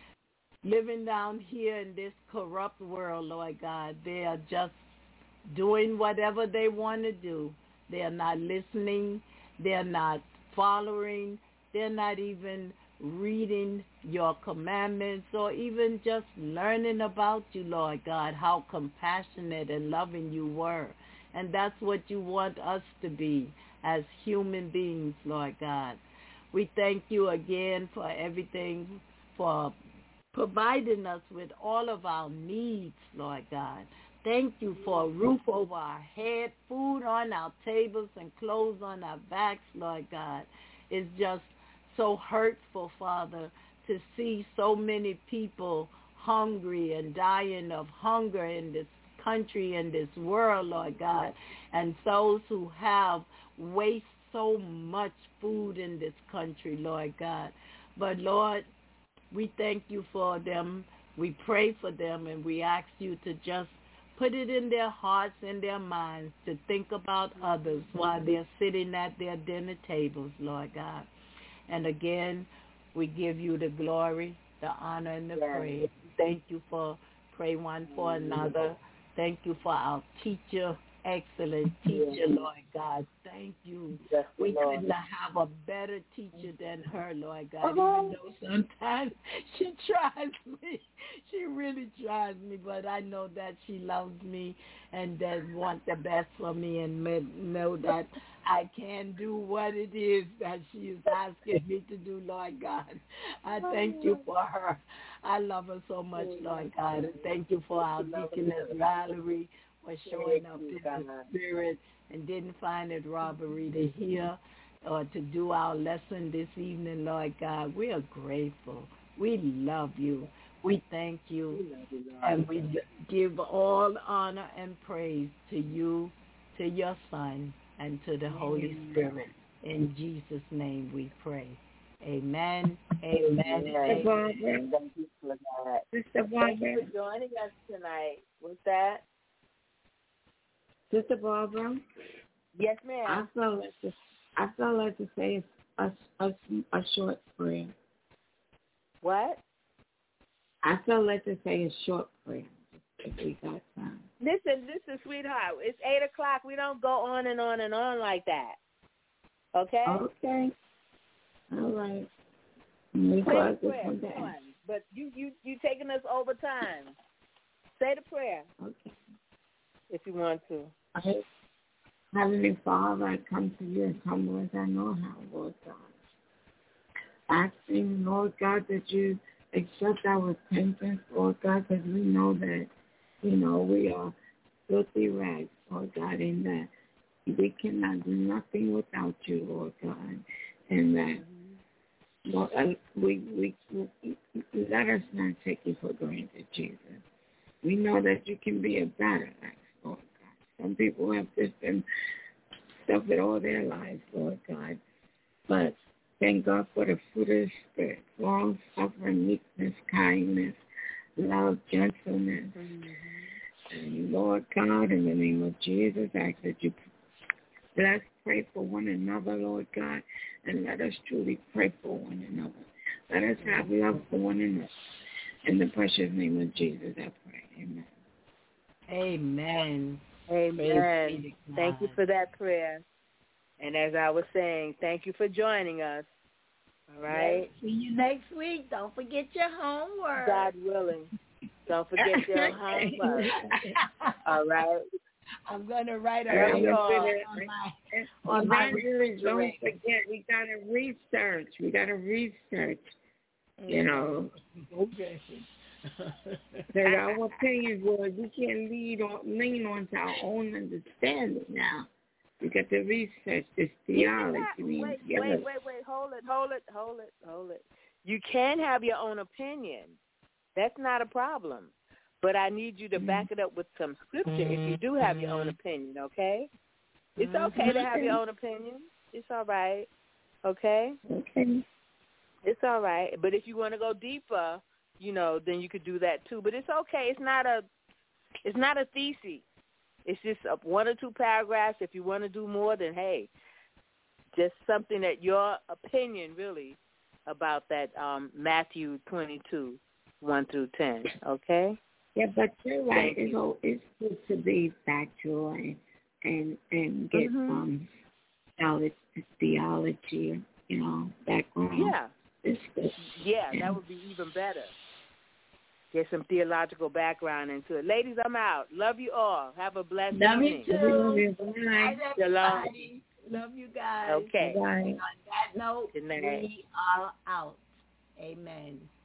Speaker 2: living down here in this corrupt world, Lord God, they are just doing whatever they want to do. They are not listening. They're not following. They're not even reading your commandments or even just learning about you, Lord God, how compassionate and loving you were. And that's what you want us to be as human beings, Lord God. We thank you again for everything, for providing us with all of our needs, Lord God. Thank you for a roof over our head, food on our tables, and clothes on our backs, Lord God. It's just so hurtful, Father, to see so many people hungry and dying of hunger in this country and this world, Lord God, and those who have waste so much food in this country, Lord God. But, Lord, we thank you for them. We pray for them, and we ask you to just put it in their hearts and their minds to think about others while they're sitting at their dinner tables, Lord God. And again, we give you the glory, the honor, and the praise. Thank you for pray one for another. Thank you for our teacher, excellent teacher, Lord God. Thank you. We couldn't have a better teacher than her, Lord God, even though sometimes she tries me. She really tries me, but I know that she loves me and that wants the best for me and know that I can do what it is that she is asking me to do, Lord God. I thank you for her. I love her so much, Lord God. And thank you for our deaconess Valerie for showing up in the spirit and didn't find it robbery to hear or to do our lesson this evening, Lord God. We are grateful. We love you. We thank you. And we give all honor and praise to you, to your Son, and to the Holy Spirit. In Jesus' name we pray. Amen. Amen.
Speaker 8: Thank you for that. Sister Barbara, thank you for joining us tonight. What's that?
Speaker 9: Sister Barbara?
Speaker 8: Yes, ma'am.
Speaker 9: I feel like to say a short prayer.
Speaker 8: What?
Speaker 9: I feel like to say a short prayer if we got time.
Speaker 8: Listen, sweetheart. It's 8 o'clock. We don't go on and on and on like that. Okay?
Speaker 9: Okay. All right.
Speaker 8: But you taking us over time. Say the prayer.
Speaker 9: Okay.
Speaker 8: If you want to.
Speaker 9: Heavenly Father, I come to you as humble as I know how, Lord God. Asking, Lord God, that you accept our repentance, Lord God, because we know that, we are filthy rags, Lord God, and that we cannot do nothing without you, Lord God, and that Lord, we let us not take you for granted, Jesus. We know that you can be a battle axe, Lord God. Some people have just been suffered all their lives, Lord God. But thank God for the fruit of the Spirit, long suffering, meekness, kindness, love, gentleness. And Lord God, in the name of Jesus, I ask that you bless, pray for one another, Lord God, and let us truly pray for one another. Let us have love for one another. In the precious name of Jesus, I pray. Amen.
Speaker 2: Amen.
Speaker 8: Amen. Thank you for that prayer. And as I was saying, thank you for joining us. All right?
Speaker 2: See you next week. Don't forget your homework.
Speaker 8: God willing. Don't forget your homework. All right?
Speaker 2: I'm going to write a report on my
Speaker 9: don't forget, we got to research. Okay. That our opinions was we can't lean on to our own understanding now. You got to research this theology.
Speaker 8: Wait, hold it. You can have your own opinion. That's not a problem. But I need you to back it up with some scripture if you do have your own opinion, okay? It's okay to have your own opinion. It's all right, okay?
Speaker 9: Okay.
Speaker 8: It's all right. But if you want to go deeper, then you could do that too. But it's okay. It's not a thesis. It's just one or two paragraphs. If you want to do more, then hey, just something that your opinion really about that Matthew 22, 1 through 10. Okay.
Speaker 9: Yeah, but you're right. It's good to be factual and get solid theology, background.
Speaker 8: Yeah.
Speaker 9: It's good.
Speaker 8: Yeah, that would be even better. Get some theological background into it. Ladies, I'm out. Love you all. Have a blessed evening.
Speaker 2: Love you too.
Speaker 8: Shalom.
Speaker 2: Love you guys.
Speaker 8: Okay.
Speaker 9: Bye.
Speaker 2: On that note, we are out. Amen.